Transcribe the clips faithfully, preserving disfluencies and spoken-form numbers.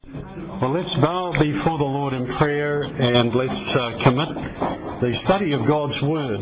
Well, let's bow before the Lord in prayer and let's uh, commit the study of God's Word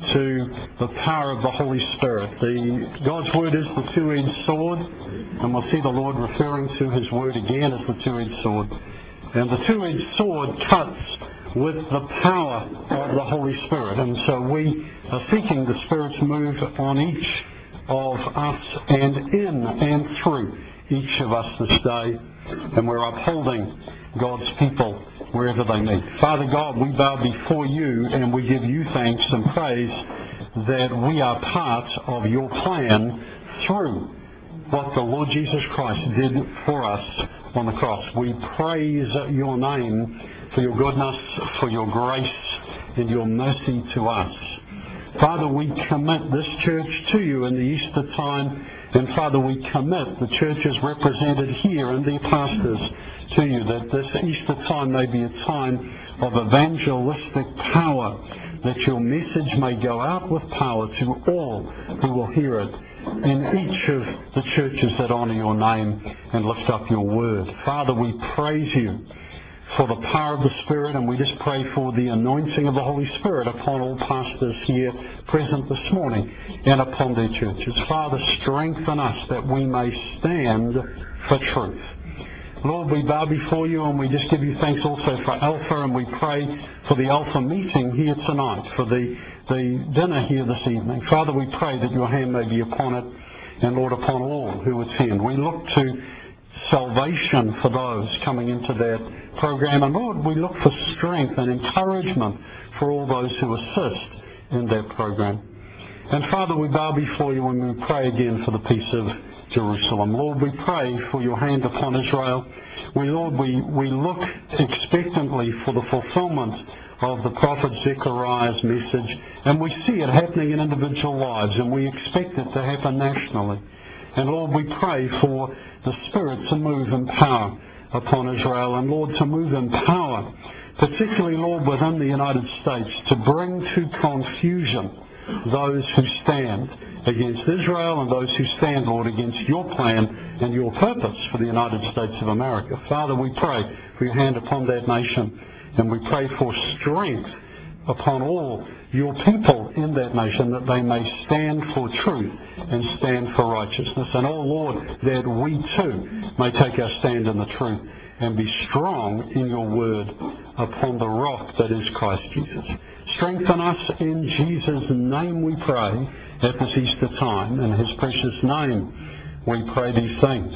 to the power of the Holy Spirit. The God's Word is the two-edged sword, and we'll see the Lord referring to His Word again as the two-edged sword. And the two-edged sword cuts with the power of the Holy Spirit. And so we are seeking the Spirit's move on each of us and in and through each of us this day. And we're upholding God's people wherever they meet. Father God, we bow before you and we give you thanks and praise that we are part of your plan through what the Lord Jesus Christ did for us on the cross. We praise your name for your goodness, for your grace, and your mercy to us. Father, we commit this church to you in the Easter time, and Father, we commit the churches represented here and their pastors to you, that this Easter time may be a time of evangelistic power, that your message may go out with power to all who will hear it in each of the churches that honour your name and lift up your word. Father, we praise you for the power of the Spirit, and we just pray for the anointing of the Holy Spirit upon all pastors here present this morning and upon their churches. Father, strengthen us that we may stand for truth. Lord, we bow before you and we just give you thanks also for Alpha, and we pray for the Alpha meeting here tonight, for the, the dinner here this evening. Father, we pray that your hand may be upon it, and Lord, upon all who attend. We look to salvation for those coming into that program, and Lord, we look for strength and encouragement for all those who assist in that program. And Father, we bow before you and we pray again for the peace of Jerusalem. Lord, we pray for your hand upon Israel. We, Lord, we, we look expectantly for the fulfillment of the prophet Zechariah's message, and we see it happening in individual lives, and we expect it to happen nationally. And Lord, we pray for the Spirit to move in power upon Israel, and Lord, to move in power, particularly, Lord, within the United States, to bring to confusion those who stand against Israel and those who stand, Lord, against your plan and your purpose for the United States of America. Father, we pray for your hand upon that nation, and we pray for strength upon all your people in that nation, that they may stand for truth and stand for righteousness. And, oh Lord, that we too may take our stand in the truth and be strong in your word upon the rock that is Christ Jesus. Strengthen us in Jesus' name, we pray, at this Easter time. In his precious name we pray these things.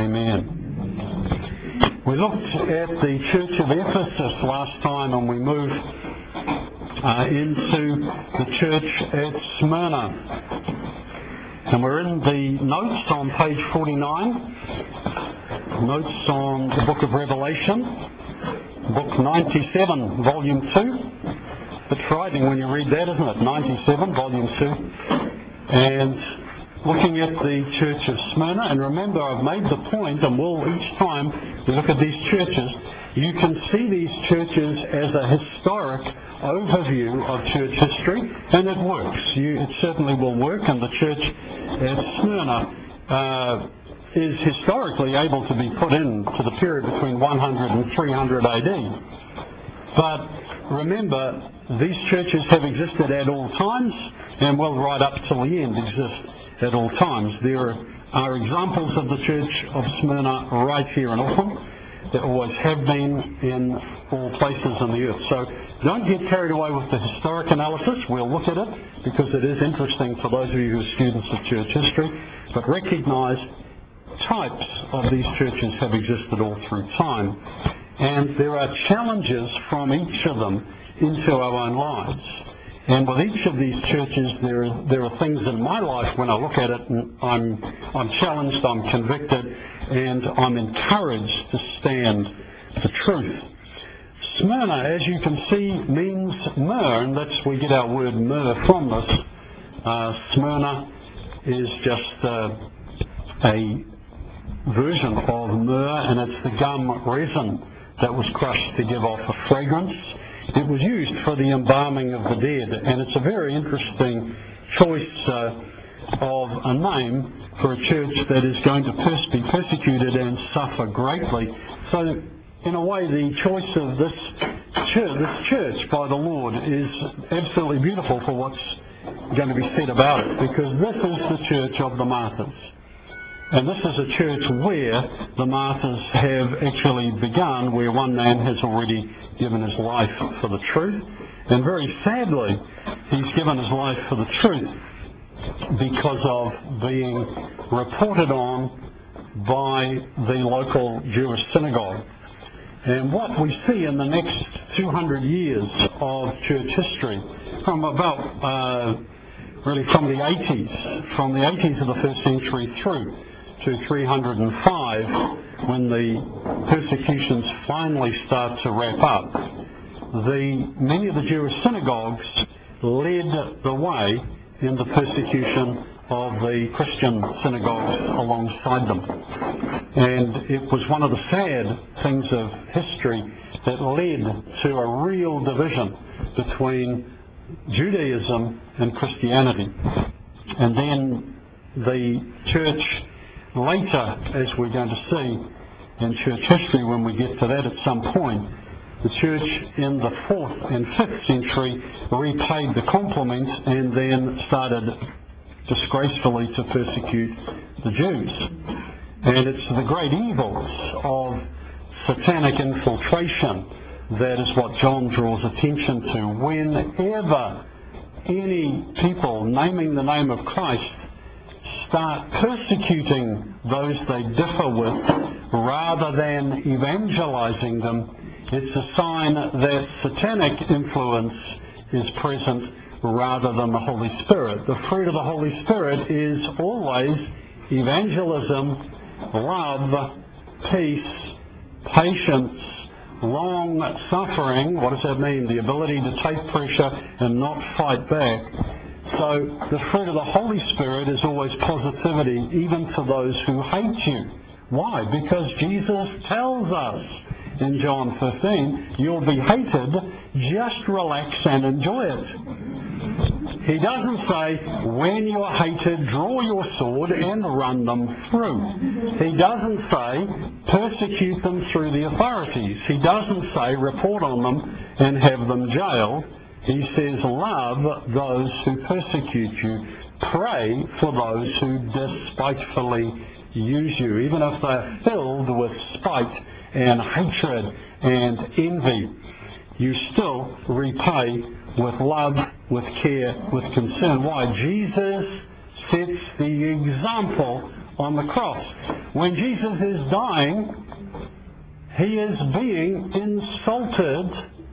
Amen. We looked at the church of Ephesus last time, and we moved uh, into the church at Smyrna. And we're in the notes on page forty-nine, notes on the book of Revelation, book ninety-seven, volume two. It's frightening when you read that, isn't it? ninety-seven, volume two. And looking at the church of Smyrna, and remember, I've made the point, and we'll each time we look at these churches, you can see these churches as a historic overview of church history, and it works. You, it certainly will work, and the church at Smyrna uh, is historically able to be put in to the period between one hundred and three hundred A D. But remember, these churches have existed at all times, and will right up till the end exist at all times. There are examples of the church of Smyrna right here in Auckland. There always have been in all places on the earth. So don't get carried away with the historic analysis. We'll look at it because it is interesting for those of you who are students of church history. But recognize types of these churches have existed all through time. And there are challenges from each of them into our own lives. And with each of these churches, there are, there are things in my life when I look at it, and I'm, I'm challenged, I'm convicted, and I'm encouraged to stand for truth. Smyrna, as you can see, means myrrh, and that's where we get our word myrrh from this. Uh, Smyrna is just uh, a version of myrrh, and it's the gum resin that was crushed to give off a fragrance. It was used for the embalming of the dead, and it's a very interesting choice uh, of a name for a church that is going to pers- be persecuted and suffer greatly So, in a way, the choice of this church, this church by the Lord is absolutely beautiful for what's going to be said about it, because this is the church of the martyrs. And this is a church where the martyrs have actually begun, where one man has already given his life for the truth. And very sadly, he's given his life for the truth because of being reported on by the local Jewish synagogue. And what we see in the next two hundred years of church history, from about, uh, really from the eighties, from the eighties of the first century through to three hundred five, when the persecutions finally start to wrap up, the, many of the Jewish synagogues led the way in the persecution of the Christian synagogues alongside them. And it was one of the sad things of history that led to a real division between Judaism and Christianity. And then the church later, as we're going to see in church history when we get to that at some point, the church in the fourth and fifth century repaid the compliment and then started disgracefully to persecute the Jews. And it's the great evils of satanic infiltration that is what John draws attention to. Whenever any people naming the name of Christ start persecuting those they differ with rather than evangelizing them, it's a sign that satanic influence is present rather than the Holy Spirit. The fruit of the Holy Spirit is always evangelism, love, peace, patience, long-suffering. What does that mean? The ability to take pressure and not fight back. So the fruit of the Holy Spirit is always positivity, even to those who hate you. Why? Because Jesus tells us in John fifteen, you'll be hated, just relax and enjoy it. He doesn't say, when you're hated, draw your sword and run them through. He doesn't say, persecute them through the authorities. He doesn't say, report on them and have them jailed. He says, love those who persecute you. Pray for those who despitefully use you, even if they're filled with spite and hatred and envy. You still repay with love, with care, with concern. Why? Jesus sets the example on the cross. When Jesus is dying, he is being insulted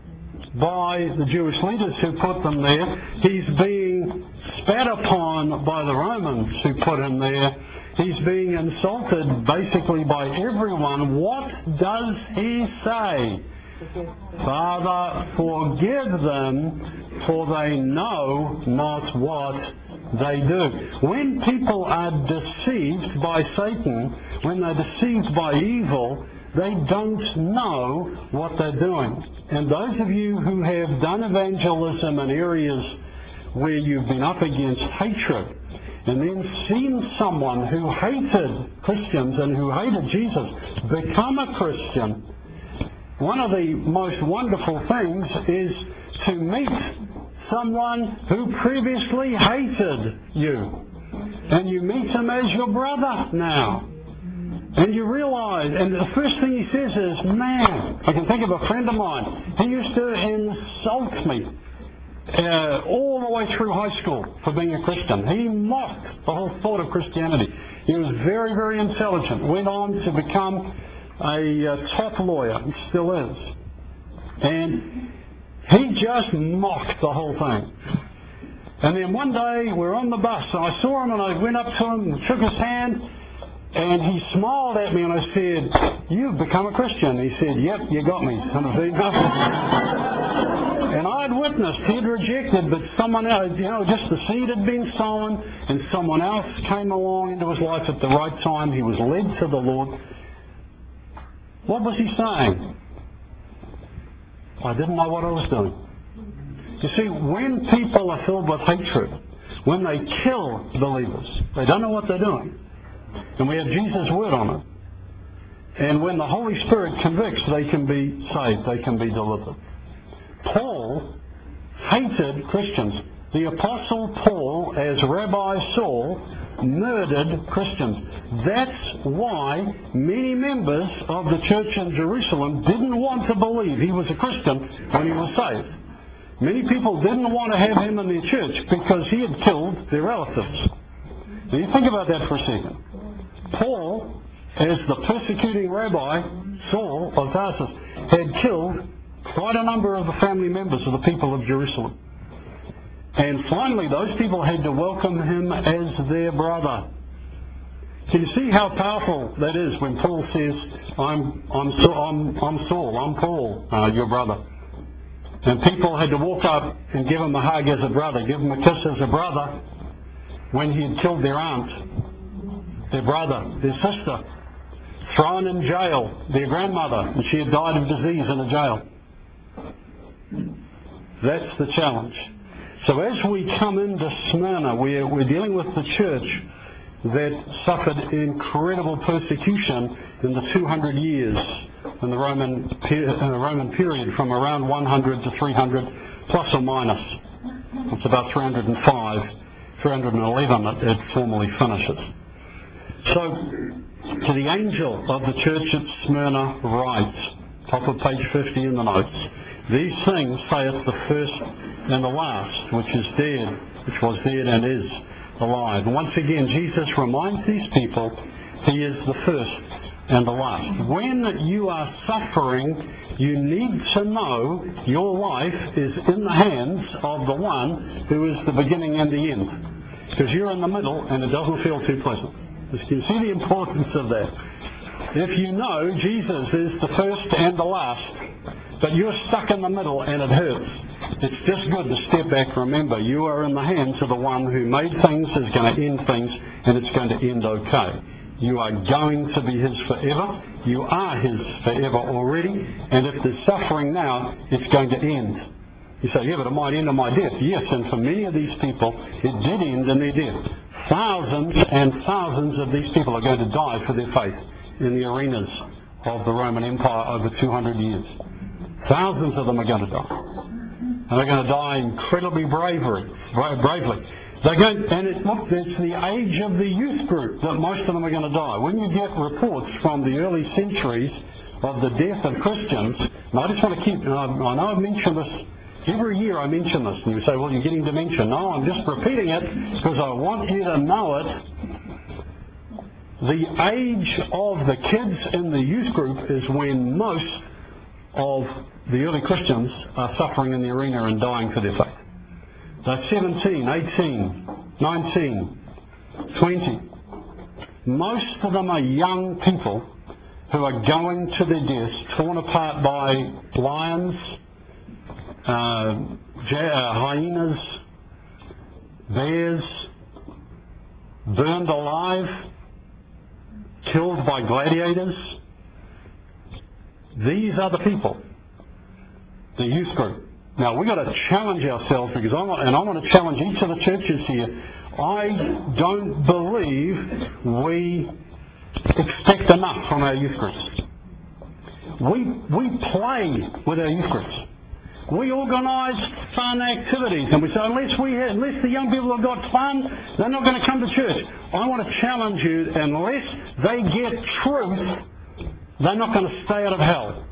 by the Jewish leaders who put them there. He's being spat upon by the Romans who put him there. He's being insulted basically by everyone. What does he say? Father, forgive them, for they know not what they do. When people are deceived by Satan, when they're deceived by evil, they don't know what they're doing. And those of you who have done evangelism in areas where you've been up against hatred, and then seen someone who hated Christians and who hated Jesus become a Christian, one of the most wonderful things is to meet someone who previously hated you. And you meet him as your brother now. And you realize, and the first thing he says is, man, I can think of a friend of mine. He used to insult me uh, all the way through high school for being a Christian. He mocked the whole thought of Christianity. He was very, very intelligent. Went on to become a uh, top lawyer. He still is. And he just mocked the whole thing. And then one day we're on the bus and I saw him and I went up to him and shook his hand. And he smiled at me and I said, you've become a Christian. He said, yep, you got me. And I'd witnessed, he'd rejected, but someone else, you know, just the seed had been sown and someone else came along into his life at the right time. He was led to the Lord. What was he saying? I didn't know what I was doing. You see, when people are filled with hatred, when they kill believers, they don't know what they're doing. And we have Jesus' word on it. And when the Holy Spirit convicts, they can be saved, they can be delivered. Paul hated Christians. The Apostle Paul, as Rabbi Saul, murdered Christians. That's why many members of the church in Jerusalem didn't want to believe he was a Christian when he was saved. Many people didn't want to have him in their church because he had killed their relatives. Now you think about that for a second. Paul, as the persecuting rabbi, Saul of Tarsus, had killed quite a number of the family members of the people of Jerusalem. And finally, those people had to welcome him as their brother. Can you see how powerful that is when Paul says, I'm, I'm, I'm, I'm Saul, I'm Paul, uh, your brother. And people had to walk up and give him a hug as a brother, give him a kiss as a brother when he had killed their aunt, their brother, their sister, thrown in jail, their grandmother, and she had died of disease in a jail. That's the challenge. So as we come into Smyrna, we're, we're dealing with the church that suffered incredible persecution in the two hundred years in the Roman, in the Roman period, from around one hundred to three hundred, plus or minus. It's about three hundred five, three hundred eleven it, it formally finishes. So, to the angel of the church at Smyrna write, top of page fifty in the notes, these things saith the first and the last, which is dead, which was dead and is alive. And once again, Jesus reminds these people he is the first and the last. When you are suffering, you need to know your life is in the hands of the one who is the beginning and the end. Because you're in the middle and it doesn't feel too pleasant. Can you see the importance of that? If you know Jesus is the first and the last, but you're stuck in the middle and it hurts, it's just good to step back and remember you are in the hands of the one who made things, is going to end things, and it's going to end okay. You are going to be his forever. You are his forever already. And if there's suffering now, it's going to end. You say, yeah, but it might end in my death. Yes, and for many of these people, it did end in their death. Thousands and thousands of these people are going to die for their faith in the arenas of the Roman Empire over two hundred years. Thousands of them are going to die. And they're going to die incredibly bravery, bravely. They're going, and it, look, it's the age of the youth group that most of them are going to die. When you get reports from the early centuries of the death of Christians, and I just want to keep, I know I've mentioned this, every year I mention this, and you say, well, you're getting dementia. No, I'm just repeating it because I want you to know it. The age of the kids in the youth group is when most of the early Christians are suffering in the arena and dying for their faith. They're seventeen, eighteen, nineteen, twenty. Most of them are young people who are going to their deaths, torn apart by lions, uh, hyenas, bears, burned alive, killed by gladiators. These are the people, the youth group. Now we've got to challenge ourselves, because I want, and I want to challenge each of the churches here. I don't believe we expect enough from our youth groups. We we play with our youth groups. We organise fun activities, and we say unless we have, unless the young people have got fun, they're not going to come to church. I want to challenge you: unless they get truth, they're not going to stay out of hell.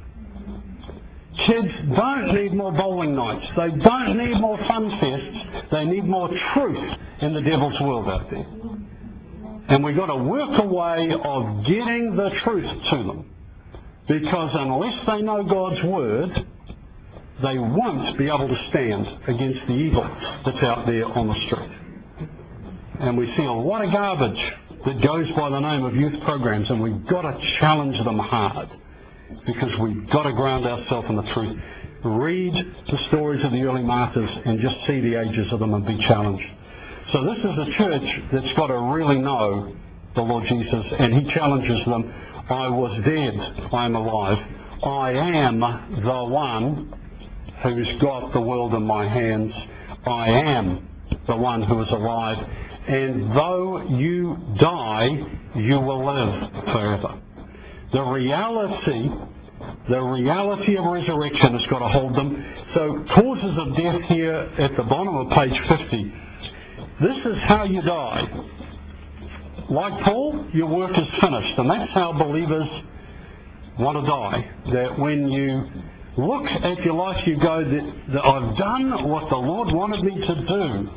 Kids don't need more bowling nights. They don't need more fun fests. They need more truth in the devil's world out there. And we've got to work a way of getting the truth to them. Because unless they know God's Word, they won't be able to stand against the evil that's out there on the street. And we see a lot of garbage that goes by the name of youth programs, and we've got to challenge them hard. Because we've got to ground ourselves in the truth. Read the stories of the early martyrs and just see the ages of them and be challenged. So this is a church that's got to really know the Lord Jesus, and he challenges them. I was dead, I am alive. I am the one who's got the world in my hands. I am the one who is alive. And though you die, you will live forever. The reality, the reality of resurrection has got to hold them. So causes of death here at the bottom of page fifty. This is how you die. Like Paul, your work is finished. And that's how believers want to die. That when you look at your life, you go, that, that I've done what the Lord wanted me to do.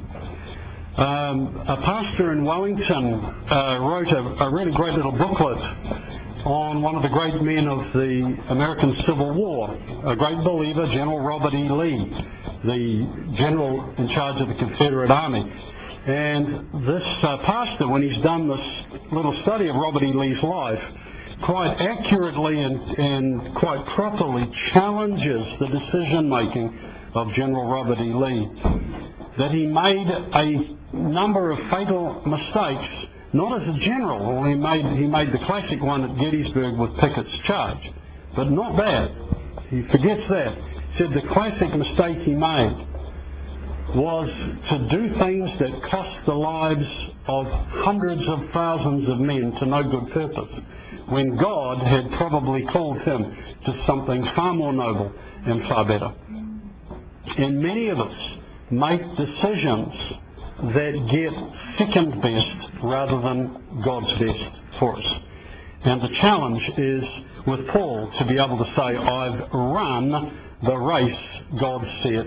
Um, a pastor in Wellington uh, wrote a, a really great little booklet on one of the great men of the American Civil War, a great believer, General Robert E. Lee, the general in charge of the Confederate Army. And this uh, pastor, when he's done this little study of Robert E. Lee's life, quite accurately and, and quite properly challenges the decision-making of General Robert E. Lee, that he made a number of fatal mistakes, not as a general. He made, he made the classic one at Gettysburg with Pickett's charge, but not that. He forgets that. He said the classic mistake he made was to do things that cost the lives of hundreds of thousands of men to no good purpose, when God had probably called him to something far more noble and far better. And many of us make decisions that get second best rather than God's best for us. And the challenge is with Paul to be able to say, I've run the race God set,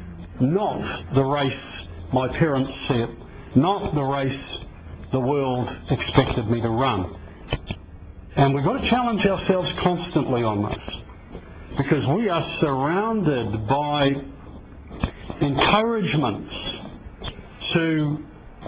not the race my parents set, not the race the world expected me to run. And we've got to challenge ourselves constantly on this, because we are surrounded by encouragements to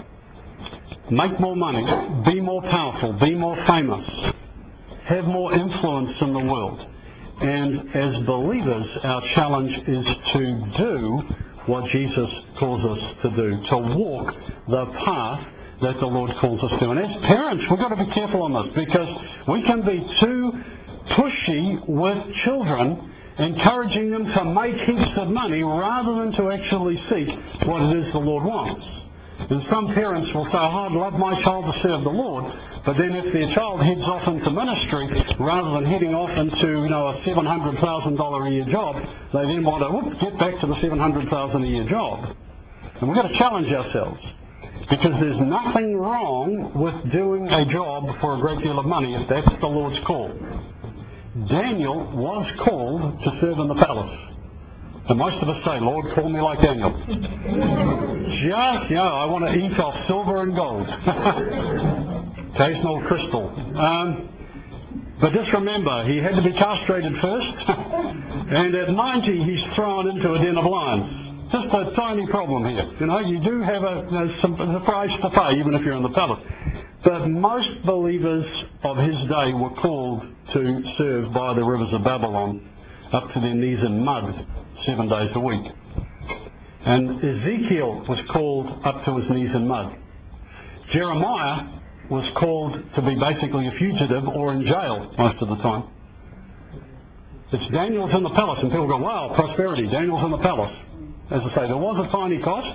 make more money, be more powerful, be more famous, have more influence in the world. And as believers, our challenge is to do what Jesus calls us to do, to walk the path that the Lord calls us to. And as parents, we've got to be careful on this, because we can be too pushy with children, encouraging them to make heaps of money rather than to actually seek what it is the Lord wants. And some parents will say, oh, I'd love my child to serve the Lord, but then if their child heads off into ministry rather than heading off into, you know, a seven hundred thousand dollars a year job, they then want to whoop, get back to the seven hundred thousand dollars a year job. And we've got to challenge ourselves, because there's nothing wrong with doing a job for a great deal of money if that's the Lord's call. Daniel was called to serve in the palace. And most of us say, Lord, call me like Daniel. Just, you know, I want to eat off silver and gold. Taste no crystal. Um, but just remember, he had to be castrated first. And at ninety, he's thrown into a den of lions. Just a tiny problem here. You know, you do have a, a, some, a price to pay, even if you're in the palace. But most believers of his day were called to serve by the rivers of Babylon, up to their knees in mud, seven days a week. And Ezekiel was called up to his knees in mud. Jeremiah was called to be basically a fugitive or in jail most of the time. It's Daniel's in the palace, and people go, wow, prosperity, Daniel's in the palace. As I say, there was a tiny cost,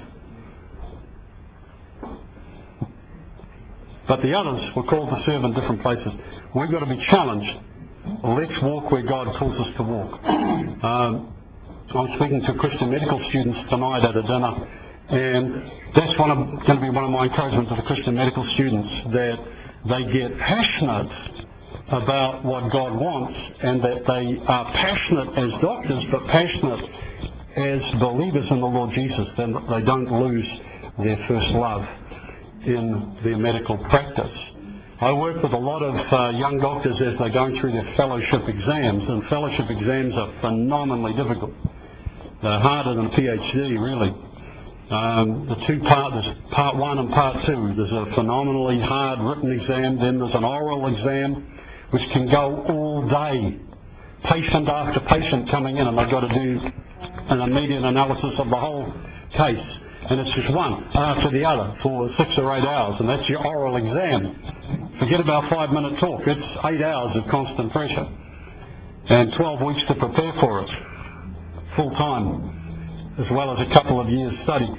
but the others were called to serve in different places. We've got to be challenged. Let's walk where God calls us to walk. Um, I'm speaking to Christian medical students tonight at a dinner, and that's one of, going to be one of my encouragements to the Christian medical students, that they get passionate about what God wants, and that they are passionate as doctors, but passionate as believers in the Lord Jesus, then they don't lose their first love in their medical practice. I work with a lot of uh, young doctors as they're going through their fellowship exams, and fellowship exams are phenomenally difficult. They're harder than a PhD, really. Um, the two parts, there's part one and part two. There's a phenomenally hard written exam, then there's an oral exam, which can go all day. Patient after patient coming in, and they've got to do an immediate analysis of the whole case. And it's just one after the other for six or eight hours, and that's your oral exam. Forget about five-minute talk. It's eight hours of constant pressure. And twelve weeks to prepare for it, full-time, as well as a couple of years' study.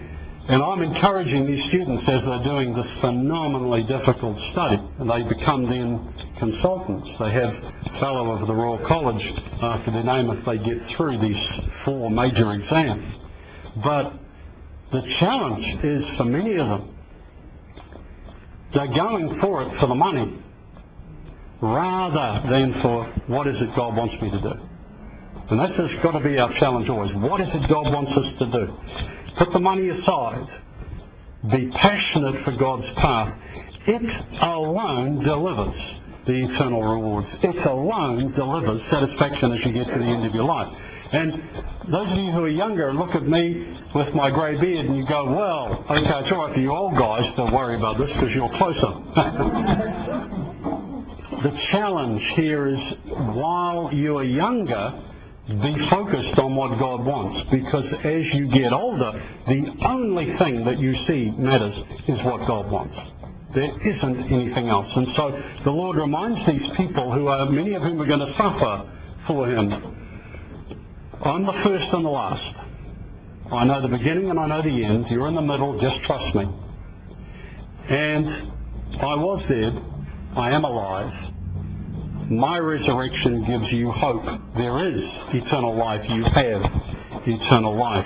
And I'm encouraging these students as they're doing this phenomenally difficult study, and they become then consultants. They have Fellow of the Royal College after their name if they get through these four major exams. But the challenge is for many of them, they're going for it for the money rather than for what is it God wants me to do. And that's just got to be our challenge always. What is it God wants us to do? Put the money aside. Be passionate for God's path. It alone delivers the eternal rewards. It alone delivers satisfaction as you get to the end of your life. And those of you who are younger look at me with my grey beard and you go, well, okay, it's all right for you old guys to worry about this because you're closer. The challenge here is while you are younger, be focused on what God wants, because as you get older, the only thing that you see matters is what God wants. There isn't anything else. And so the Lord reminds these people, who are many of whom are going to suffer for Him, I'm the first and the last. I know the beginning and I know the end. You're in the middle, just trust me. And I was dead. I am alive. My resurrection gives you hope. There is eternal life. You have eternal life.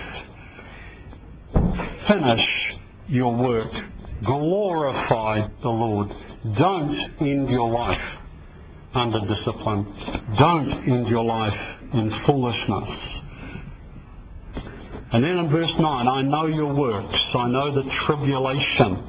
Finish your work. Glorify the Lord. Don't end your life under discipline. Don't end your life in foolishness. And then in verse nine, I know your works. I know the tribulation.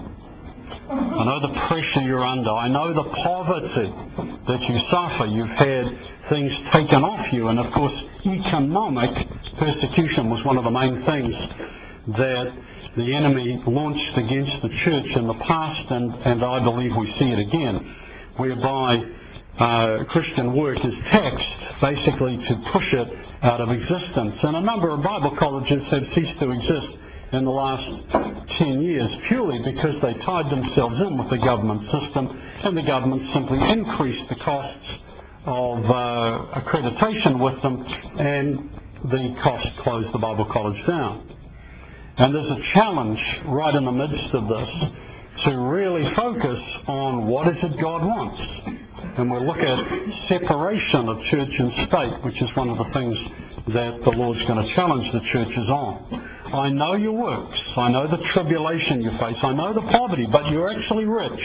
I know the pressure you're under. I know the poverty that you suffer. You've had things taken off you. And of course, economic persecution was one of the main things that the enemy launched against the church in the past, and, and I believe we see it again, whereby uh, Christian work is taxed basically to push it out of existence. And a number of Bible colleges have ceased to exist in the last ten years purely because they tied themselves in with the government system, and the government simply increased the costs of uh, accreditation with them, and the cost closed the Bible college down. And there's a challenge right in the midst of this to really focus on what is it God wants. And we'll look at separation of church and state, which is one of the things that the Lord's going to challenge the churches on. I know your works. I know the tribulation you face. I know the poverty, but you're actually rich.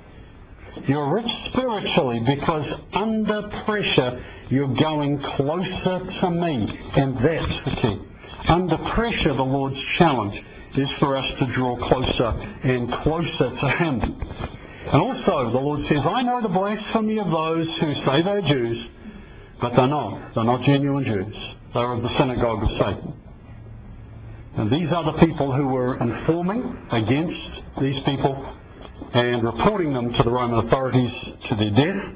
You're rich spiritually because under pressure you're going closer to me. And that's the key. Under pressure, the Lord's challenge is for us to draw closer and closer to Him. And also, the Lord says, I know the blasphemy of those who say they're Jews, but they're not. They're not genuine Jews. They're of the synagogue of Satan. And these are the people who were informing against these people and reporting them to the Roman authorities to their death.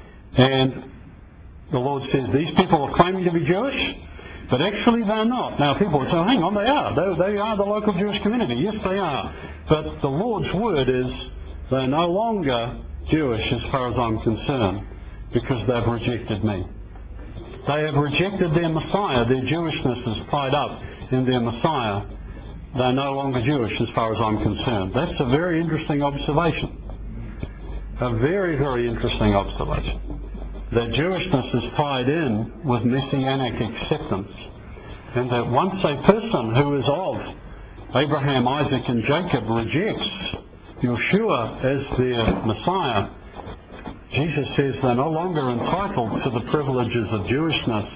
And the Lord says, these people are claiming to be Jewish, but actually they're not. Now people would say, hang on, they are. They, they are the local Jewish community. Yes, they are. But the Lord's word is they're no longer Jewish as far as I'm concerned because they've rejected me. They have rejected their Messiah. Their Jewishness is tied up in their Messiah. They're no longer Jewish as far as I'm concerned. That's a very interesting observation. A very, very interesting observation. That Jewishness is tied in with Messianic acceptance. And that once a person who is of Abraham, Isaac and Jacob rejects Yeshua as their Messiah, Jesus says they're no longer entitled to the privileges of Jewishness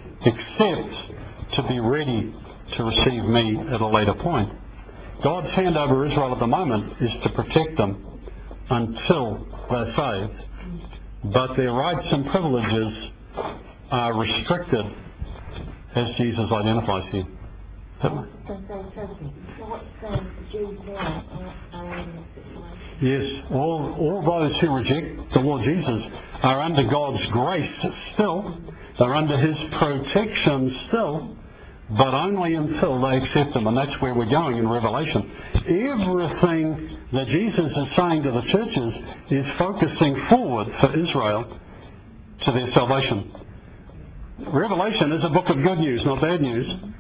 except to be ready to receive me at a later point. God's hand over Israel at the moment is to protect them until they're saved. But their rights and privileges are restricted as Jesus identifies here. So, so, so, so what's the Jews now are in this situation? Yes, all, all those who reject the Lord Jesus are under God's grace still. They're under His protection still, but only until they accept Him. And that's where we're going in Revelation. Everything that Jesus is saying to the churches is focusing forward for Israel to their salvation. Revelation is a book of good news, not bad news.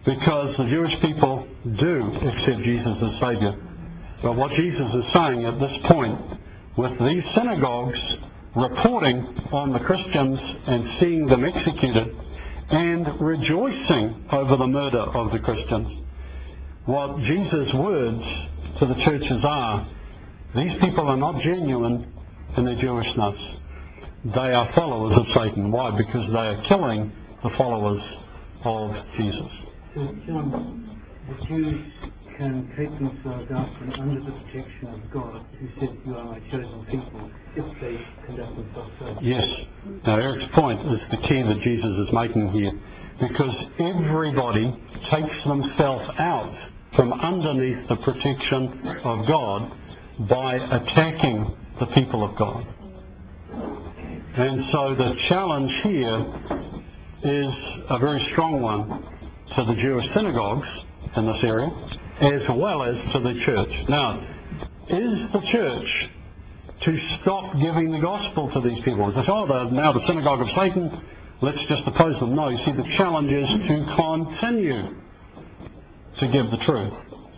because the Jewish people do accept Jesus as Saviour. But what Jesus is saying at this point, with these synagogues reporting on the Christians and seeing them executed and rejoicing over the murder of the Christians, what Jesus' words to the churches are, these people are not genuine in their Jewishness. They are followers of Satan. Why? Because they are killing the followers of Jesus. So, John, the Jews can keep themselves out and under the protection of God, who said, "You are my chosen people," if they conduct themselves so. Yes. Now, Eric's point is the key that Jesus is making here, because everybody takes themselves out from underneath the protection of God by attacking the people of God. And so the challenge here is a very strong one to the Jewish synagogues in this area, as well as to the church. Now, is the church to stop giving the gospel to these people? They say, oh, they're now the synagogue of Satan, let's just oppose them. No, you see, the challenge is to continue to give the truth,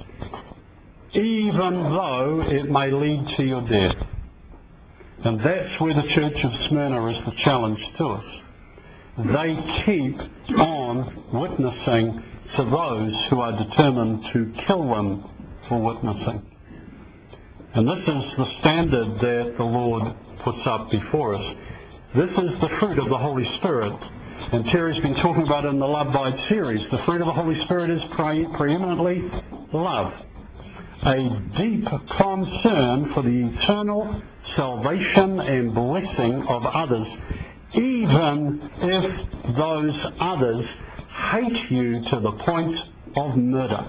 even though it may lead to your death. And that's where the church of Smyrna is the challenge to us. They keep on witnessing to those who are determined to kill them for witnessing. And this is the standard that the Lord puts up before us. This is the fruit of the Holy Spirit. And Terry's been talking about it in the Love Bite series. The fruit of the Holy Spirit is pre- preeminently love. A deep concern for the eternal salvation and blessing of others, even if those others hate you to the point of murder.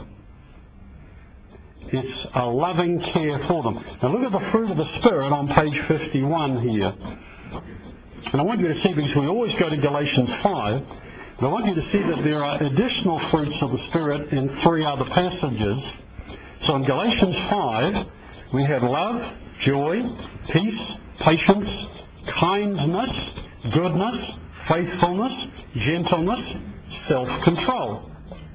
It's a loving care for them. Now look at the fruit of the Spirit on page fifty-one here. And I want you to see, because we always go to Galatians five, but I want you to see that there are additional fruits of the Spirit in three other passages. So in Galatians five, we have love, joy, peace, patience, kindness, goodness, faithfulness, gentleness, self-control.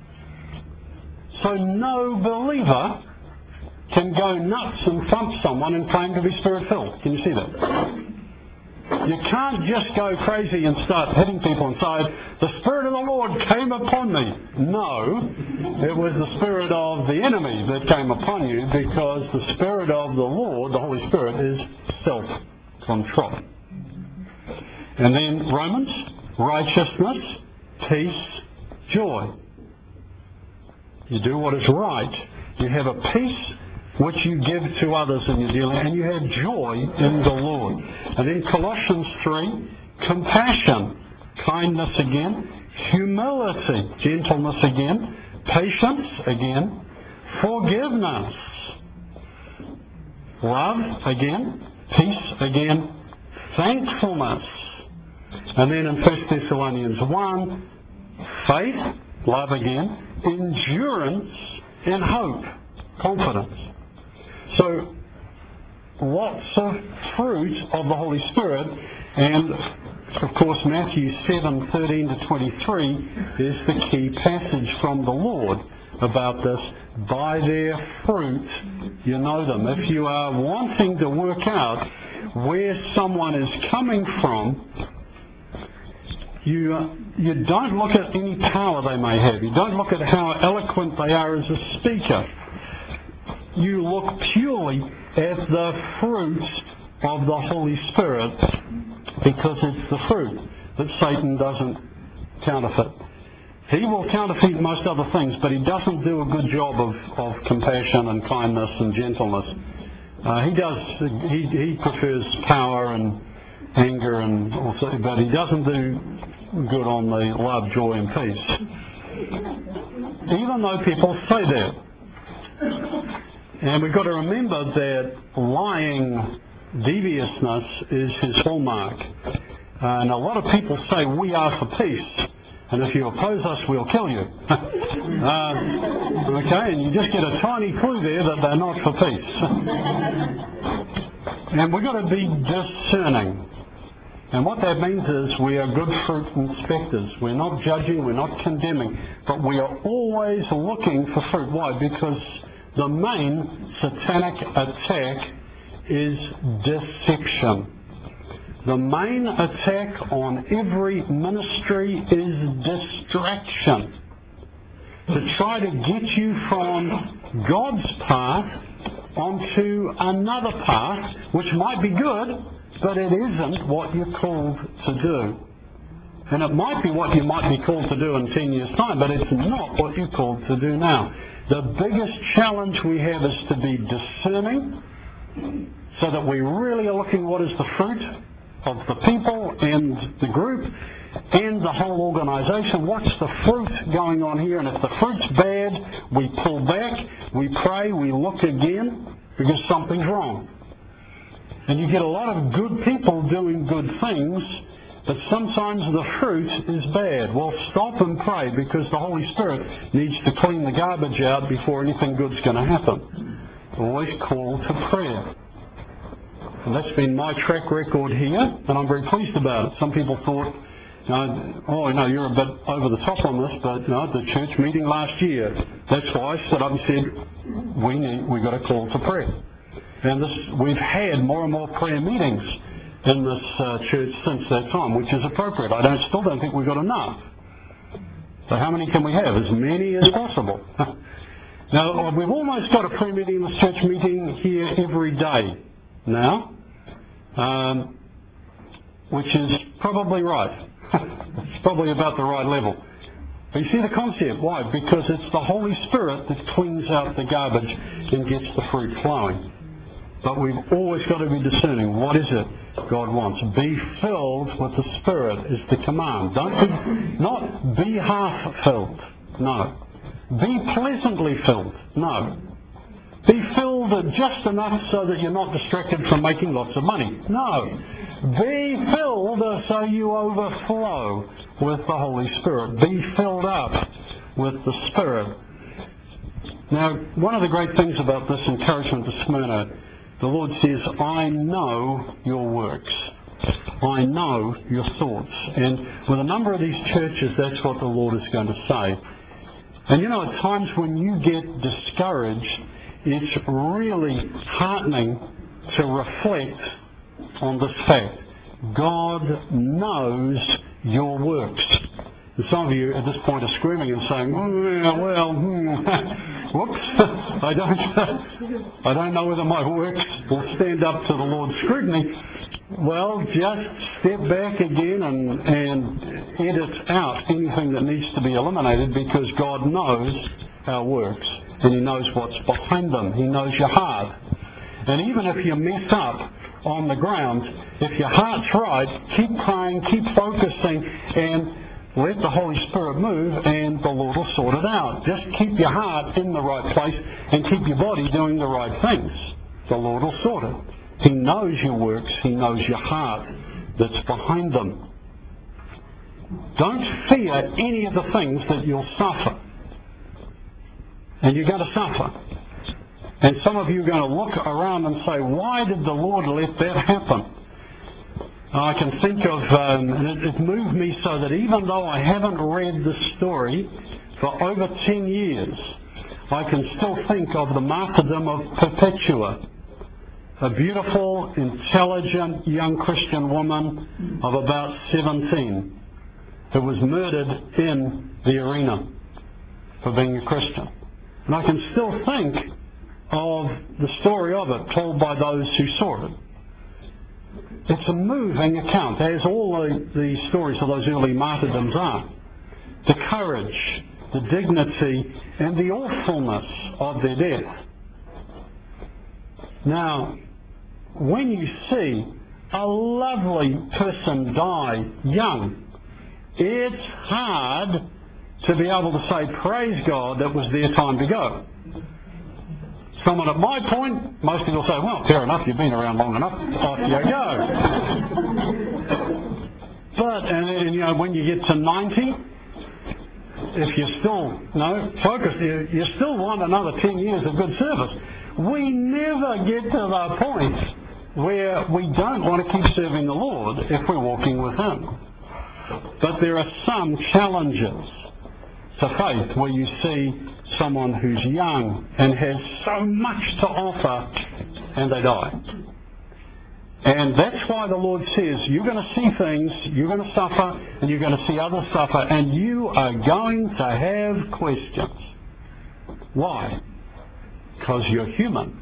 So no believer can go nuts and thump someone and claim to be Spirit-filled. Can you see that? You can't just go crazy and start hitting people and say, the Spirit of the Lord came upon me. No, it was the spirit of the enemy that came upon you, because the Spirit of the Lord, the Holy Spirit, is self-control. And then Romans, righteousness, peace, joy. You do what is right. You have a peace which you give to others in your dealing, and you have joy in the Lord. And then Colossians three, compassion, kindness again, humility, gentleness again, patience again, forgiveness, love again, peace again, thankfulness. And then in First Thessalonians one, faith, love again, endurance, and hope, confidence. So, lots of fruit of the Holy Spirit, and of course Matthew seven, thirteen to twenty-three is the key passage from the Lord about this. By their fruit you know them. If you are wanting to work out where someone is coming from, you, you don't look at any power they may have. You don't look at how eloquent they are as a speaker. You look purely at the fruit of the Holy Spirit, because it's the fruit that Satan doesn't counterfeit. He will counterfeit most other things, but he doesn't do a good job of, of compassion and kindness and gentleness. Uh, he does. He, he prefers power and anger, and also, but he doesn't do good on the love, joy, and peace. Even though people say that. And we've got to remember that lying, deviousness is his hallmark. Uh, and a lot of people say, we are for peace, and if you oppose us, we'll kill you. uh, okay, and you just get a tiny clue there that they're not for peace. And we've got to be discerning. And what that means is we are good fruit inspectors. We're not judging, we're not condemning, but we are always looking for fruit. Why? Because the main satanic attack is deception. The main attack on every ministry is distraction. To try to get you from God's path onto another path, which might be good, but it isn't what you're called to do. And it might be what you might be called to do in ten years' time, but it's not what you're called to do now. The biggest challenge we have is to be discerning, so that we really are looking what is the fruit of the people and the group and the whole organisation. What's the fruit going on here? And if the fruit's bad, we pull back, we pray, we look again, because something's wrong. And you get a lot of good people doing good things, but sometimes the fruit is bad. Well, stop and pray, because the Holy Spirit needs to clean the garbage out before anything good's going to happen. Always call to prayer. And that's been my track record here, and I'm very pleased about it. Some people thought, you know, oh, no, you're a bit over the top on this, but you know, the church meeting last year, that's why I stood up and said, we need, we've got a call to prayer. And this, we've had more and more prayer meetings in this uh, church since that time, which is appropriate. I don't, still don't think we've got enough. So how many can we have? As many as possible. Now, we've almost got a prayer meeting in this church meeting here every day now, um, which is probably right. It's probably about the right level. But you see the concept. Why? Because it's the Holy Spirit that cleans out the garbage and gets the fruit flowing. But we've always got to be discerning. What is it God wants? Be filled with the Spirit is the command. Don't be, not be half filled. No. Be pleasantly filled. No. Be filled just enough so that you're not distracted from making lots of money. No. Be filled so you overflow with the Holy Spirit. Be filled up with the Spirit. Now, one of the great things about this encouragement to Smyrna, the Lord says, I know your works. I know your thoughts. And with a number of these churches, that's what the Lord is going to say. And you know, at times when you get discouraged, it's really heartening to reflect on this fact. God knows your works. And some of you at this point are screaming and saying, oh, well, hmm, whoops, I don't, I don't know whether my works will stand up to the Lord's scrutiny. Well, just step back again and, and edit out anything that needs to be eliminated, because God knows our works and He knows what's behind them. He knows your heart. And even if you mess up on the ground, if your heart's right, keep praying, keep focusing, and let the Holy Spirit move, and the Lord will sort it out. Just keep your heart in the right place and keep your body doing the right things. The Lord will sort it. He knows your works. He knows your heart that's behind them. Don't fear any of the things that you'll suffer. And you're going to suffer. And some of you are going to look around and say, why did the Lord let that happen? I can think of, um, and it, it moved me so that even though I haven't read the story for over ten years, I can still think of the martyrdom of Perpetua, a beautiful, intelligent young Christian woman of about seventeen who was murdered in the arena for being a Christian. And I can still think of the story of it told by those who saw it. It's a moving account, as all the, the stories of those early martyrdoms are. The courage, the dignity, and the awfulness of their death. Now, when you see a lovely person die young, it's hard to be able to say, praise God, that was their time to go. Someone at my point, most people say, well, fair enough, you've been around long enough, off you go. But, and, and you know, when you get to ninety, if you still, you know, focused, you, you still want another ten years of good service. We never get to the point where we don't want to keep serving the Lord if we're walking with Him. But there are some challenges to faith where you see someone who's young and has so much to offer and they die. And that's why the Lord says, you're going to see things, you're going to suffer, and you're going to see others suffer, and you are going to have questions. Why? Because you're human.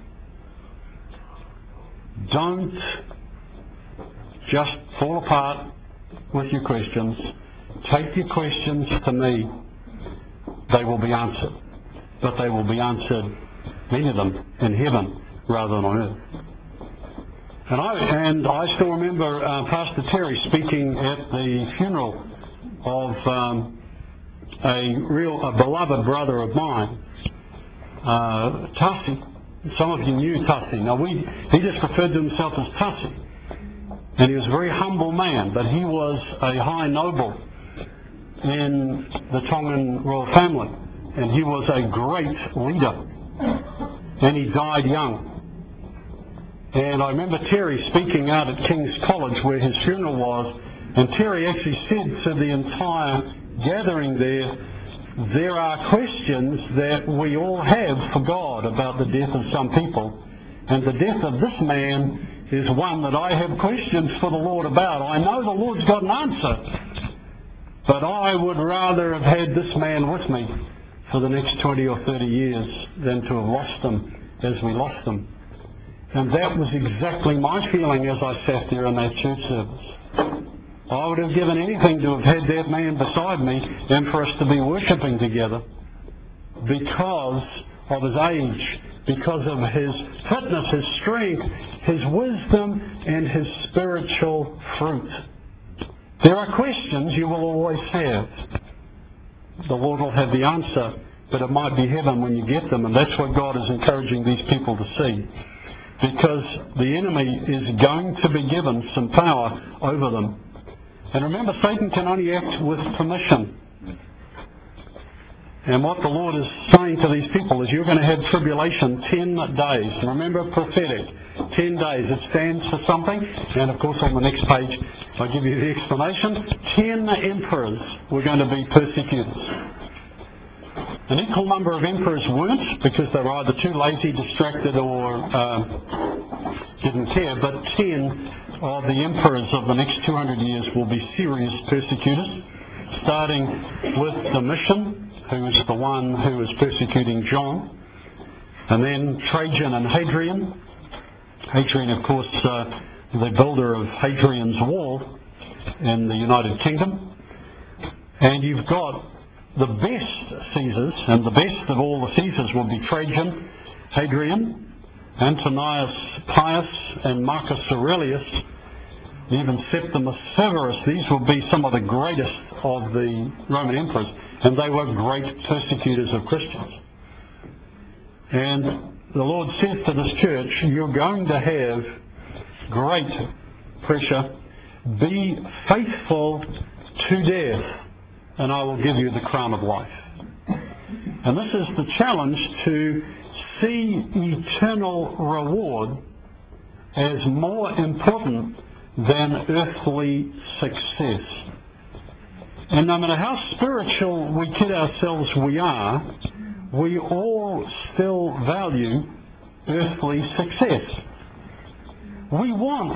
Don't just fall apart with your questions. Take your questions to me. They will be answered. But they will be answered, many of them, in heaven rather than on earth. And I, and I still remember uh, Pastor Terry speaking at the funeral of um, a real a beloved brother of mine, uh, Tussie. Some of you knew Tussie. Now, we, he just referred to himself as Tussie. And he was a very humble man, but he was a high noble in the Tongan royal family. And he was a great leader. And he died young. And I remember Terry speaking out at King's College where his funeral was, and Terry actually said to the entire gathering there, there are questions that we all have for God about the death of some people. And the death of this man is one that I have questions for the Lord about. I know the Lord's got an answer, but I would rather have had this man with me for the next twenty or thirty years than to have lost him as we lost him. And that was exactly my feeling as I sat there in that church service. I would have given anything to have had that man beside me and for us to be worshipping together because of his age, because of his fitness, his strength, his wisdom, and his spiritual fruit. There are questions you will always have. The Lord will have the answer, but it might be heaven when you get them, and that's what God is encouraging these people to see. Because the enemy is going to be given some power over them. And remember, Satan can only act with permission. And what the Lord is saying to these people is you're going to have tribulation ten days. And remember, prophetic, ten days. It stands for something. And of course on the next page I give you the explanation. Ten emperors were going to be persecutors. An equal number of emperors weren't, because they were either too lazy, distracted, or uh, didn't care. But ten of the emperors of the next two hundred years will be serious persecutors, starting with Domitian, who is the one who is persecuting John, and then Trajan and Hadrian. Hadrian, of course, uh, the builder of Hadrian's Wall in the United Kingdom. And you've got the best Caesars, and the best of all the Caesars will be Trajan, Hadrian, Antonius Pius, and Marcus Aurelius, even Septimus Severus. These will be some of the greatest of the Roman emperors, and they were great persecutors of Christians. And the Lord says to this church, you're going to have great pressure. Be faithful to death, and I will give you the crown of life. And this is the challenge, to see eternal reward as more important than earthly success. And no matter how spiritual we kid ourselves we are, we all still value earthly success. We want,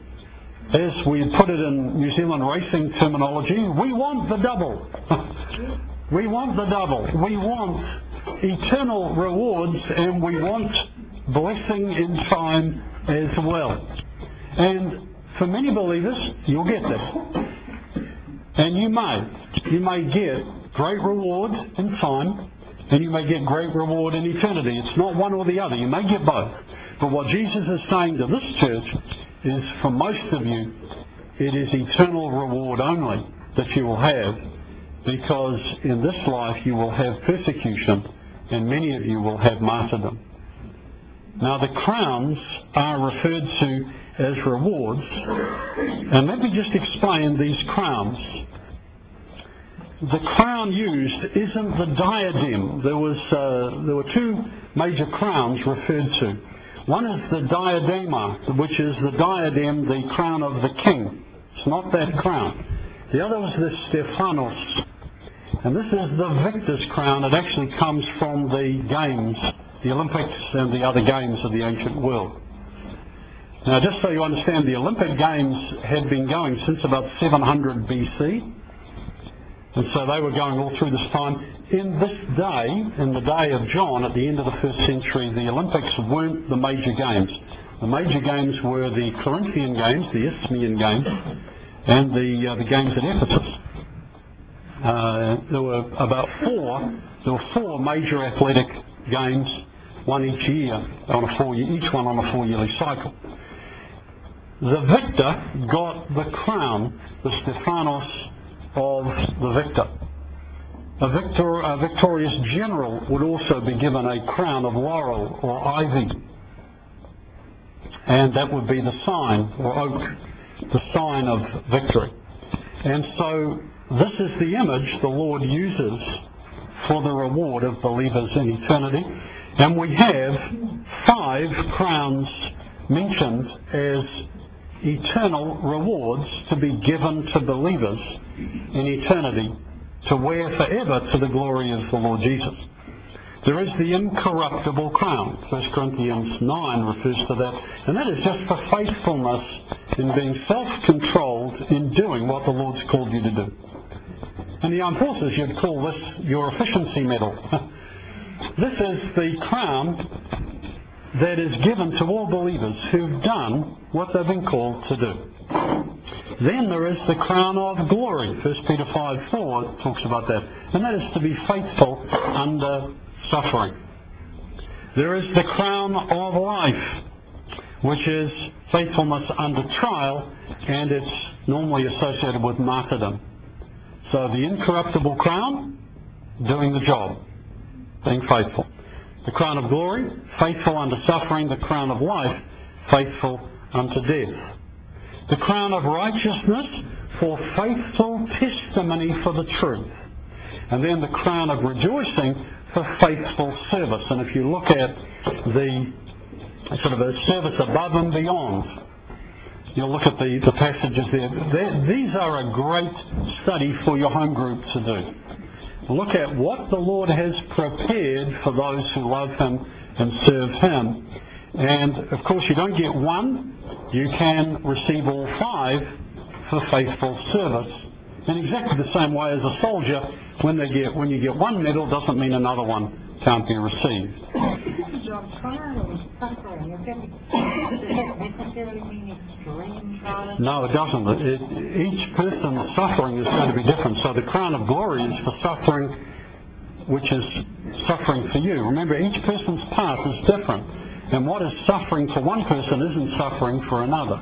as we put it in New Zealand racing terminology, we want the double. We want the double. We want eternal rewards, and we want blessing in time as well. And for many believers, you'll get that. And you may. You may get great reward in time, and you may get great reward in eternity. It's not one or the other. You may get both. But what Jesus is saying to this church is, for most of you, it is eternal reward only that you will have, because in this life you will have persecution, and many of you will have martyrdom. Now, the crowns are referred to as rewards, and let me just explain these crowns. The crown used isn't the diadem. There was uh, there were two major crowns referred to. One is the diadema, which is the diadem, the crown of the king. It's not that crown. The other is the Stephanos. And this is the victor's crown. It actually comes from the games, the Olympics and the other games of the ancient world. Now, just so you understand, the Olympic Games had been going since about seven hundred B C. And so they were going all through this time. In this day, in the day of John, at the end of the first century, the Olympics weren't the major games. The major games were the Corinthian Games, the Isthmian Games, and the, uh, the games at Ephesus. Uh, there were about four, there were four major athletic games, one each year, on a four year, each one on a four-yearly cycle. The victor got the crown, the Stephanos of the victor. A, victor, a victorious general would also be given a crown of laurel or ivy. And that would be the sign, or oak, the sign of victory. And so this is the image the Lord uses for the reward of believers in eternity. And we have five crowns mentioned as eternal rewards to be given to believers in eternity, to wear forever to the glory of the Lord Jesus. There is the incorruptible crown. First Corinthians nine refers to that. And that is just for faithfulness in being self-controlled in doing what the Lord's called you to do. In the armed forces, you'd call this your efficiency medal. This is the crown that is given to all believers who've done what they've been called to do. Then there is the crown of glory. First Peter five four talks about that. And that is to be faithful under suffering. There is the crown of life, which is faithfulness under trial, and it's normally associated with martyrdom. So the incorruptible crown, doing the job, being faithful. The crown of glory, faithful under suffering. The crown of life, faithful unto death. The crown of righteousness, for faithful testimony for the truth. And then the crown of rejoicing, for faithful service. And if you look at the sort of a service above and beyond, you'll look at the, the passages there. They're, these are a great study for your home group to do. Look at what the Lord has prepared for those who love Him and serve Him. And of course you don't get one, you can receive all five for faithful service. In exactly the same way as a soldier, when they get when you get one medal doesn't mean another one can't be received. Your trial and suffering, you're getting, does that necessarily mean extreme trial? No, it doesn't. It, each person's suffering is going to be different. So the crown of glory is for suffering, which is suffering for you. Remember, each person's path is different. And what is suffering for one person isn't suffering for another.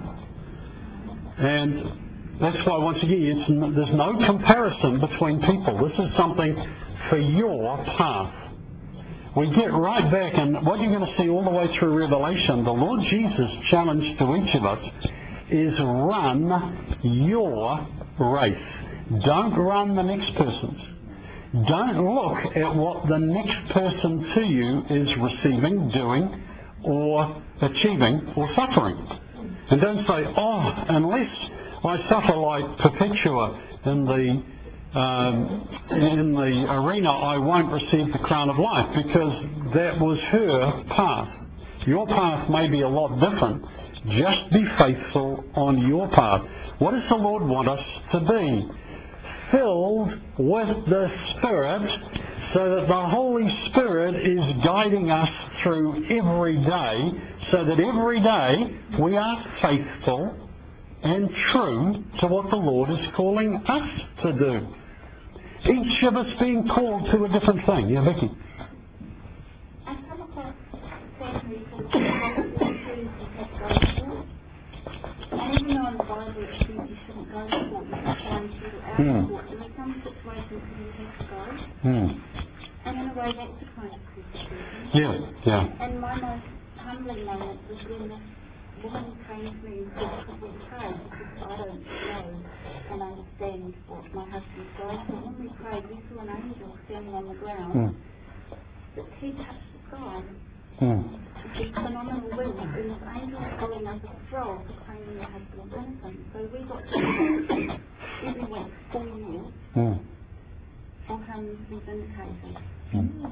And that's why, once again, it's, there's no comparison between people. This is something for your path. We get right back, and what you're going to see all the way through Revelation, the Lord Jesus' challenge to each of us is run your race. Don't run the next person's. Don't look at what the next person to you is receiving, doing, or achieving, or suffering. And don't say, oh, unless I suffer like Perpetua in the um, in the arena, I won't receive the crown of life, because that was her path. Your path may be a lot different. Just be faithful on your path. What does the Lord want us to be? Filled with the Spirit, so that the Holy Spirit is guiding us through every day, so that every day we are faithful and true to what the Lord is calling us to do. Each of us being called to a different thing. Yeah, Vicky? I've come across family called the Choose to have gospel. And even though in the Bible it says you shouldn't go to court, you should try and settle out Hmm. of court, there are some situations where you have to go. Hmm. And in a way that's a kind of persecution. Yeah, yeah. And my most humbling moment was when this woman came to me and said, could we pray? Because I don't know and understand what my husband's going through. When we prayed, we saw an angel standing on the ground. Hmm. But he touched the sky Mm. This phenomenal will, and this angel following us a scroll proclaiming the husband innocent. So we got to every week, four years, Mm. for him to be vindicated. Mm.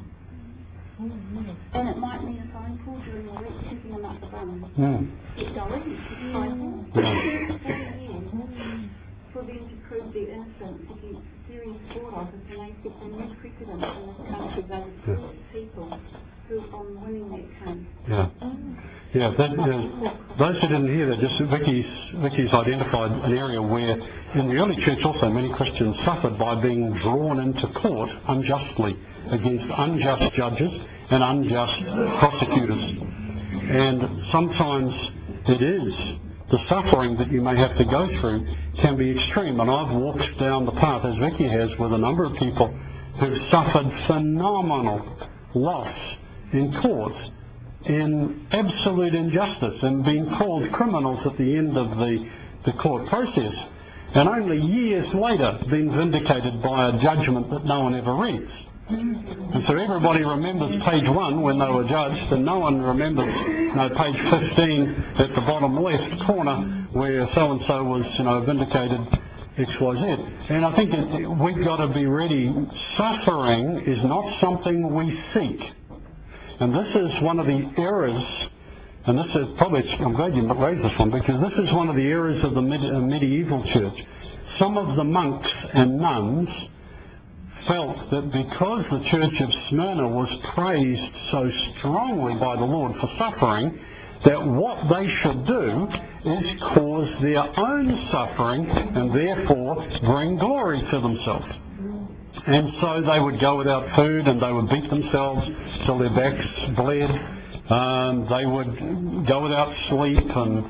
And it might mean a phone call during the week, picking him up the bum. Mm. Get going, to try home. Yeah. Four years for them to prove their innocence against serious fraud offers, and they set the new precedent in this country. They were the first people who, on winning that case. Yeah. Yeah, that, uh, those who didn't hear that, just Vicky's, Vicky's identified an area where in the early church also many Christians suffered by being drawn into court unjustly against unjust judges and unjust prosecutors. And sometimes it is the suffering that you may have to go through can be extreme. And I've walked down the path, as Vicky has, with a number of people who've suffered phenomenal loss in court, in absolute injustice, and being called criminals at the end of the, the court process, and only years later being vindicated by a judgment that no one ever reads. And so everybody remembers page one when they were judged, and no one remembers, you know, page fifteen at the bottom left corner where so-and-so was, you know, vindicated X Y Z. And I think it, we've got to be ready. Suffering is not something we seek. And this is one of the errors, and this is probably, I'm glad you raised this one, because this is one of the errors of the medi- uh, medieval church. Some of the monks and nuns felt that because the church of Smyrna was praised so strongly by the Lord for suffering, that what they should do is cause their own suffering and therefore bring glory to themselves. And so they would go without food, and they would beat themselves till their backs bled. Um, they would go without sleep, and,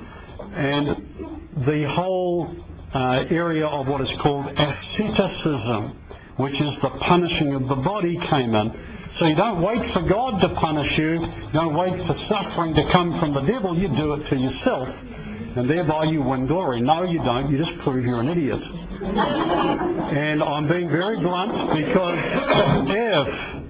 and the whole uh, area of what is called asceticism, which is the punishing of the body, came in. So you don't wait for God to punish you, you don't wait for suffering to come from the devil, you do it to yourself, and thereby you win glory. No, you don't, you just prove you're an idiot. And I'm being very blunt, because if,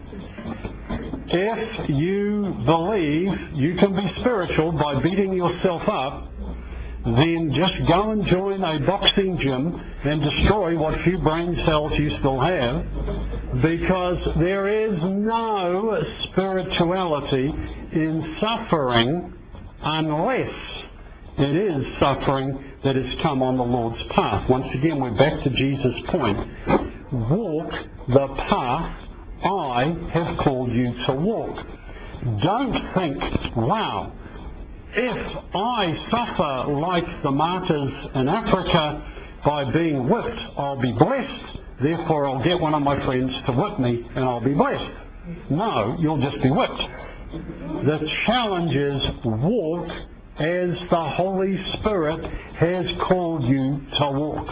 if you believe you can be spiritual by beating yourself up, then just go and join a boxing gym and destroy what few brain cells you still have, because there is no spirituality in suffering unless it is suffering that has come on the Lord's path. Once again, we're back to Jesus' point. Walk the path I have called you to walk. Don't think, wow, if I suffer like the martyrs in Africa by being whipped, I'll be blessed, therefore I'll get one of my friends to whip me and I'll be blessed. No, you'll just be whipped. The challenge is walk as the Holy Spirit has called you to walk.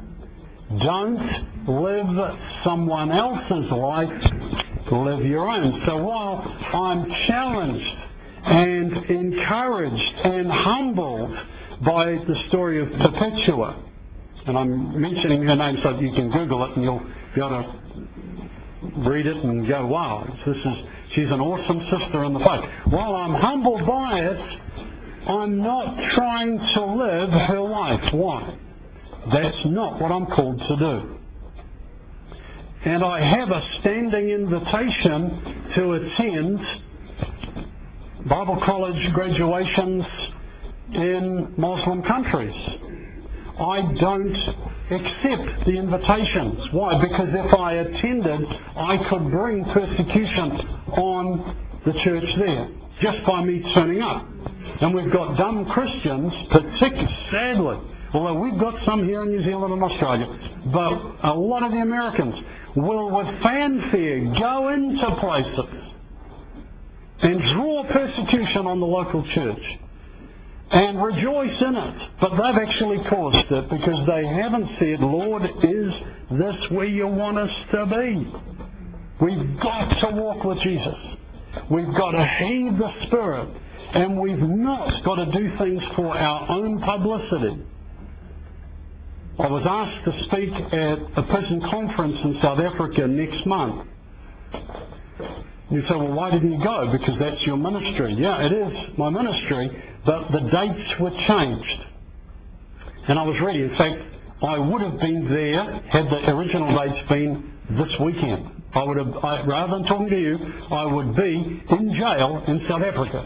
Don't live someone else's life, live your own. So while I'm challenged and encouraged and humbled by the story of Perpetua, and I'm mentioning her name so that you can Google it and you'll be able to read it and go, wow, this is, she's an awesome sister in the faith. While I'm humbled by it, I'm not trying to live her life. Why? That's not what I'm called to do. And I have a standing invitation to attend Bible college graduations in Muslim countries. I don't accept the invitations. Why? Because if I attended, I could bring persecution on the church there, just by me turning up. And we've got dumb Christians, particularly, sadly, although we've got some here in New Zealand and Australia, but a lot of the Americans will with fanfare go into places and draw persecution on the local church and rejoice in it. But they've actually caused it because they haven't said, Lord, is this where you want us to be? We've got to walk with Jesus. We've got to heed the Spirit. And we've not got to do things for our own publicity. I was asked to speak at a prison conference in South Africa next month. You say, well, why didn't you go? Because that's your ministry. Yeah, it is my ministry, but the dates were changed. And I was ready. In fact, I would have been there had the original dates been this weekend. I would have, I, rather than talking to you, I would be in jail in South Africa,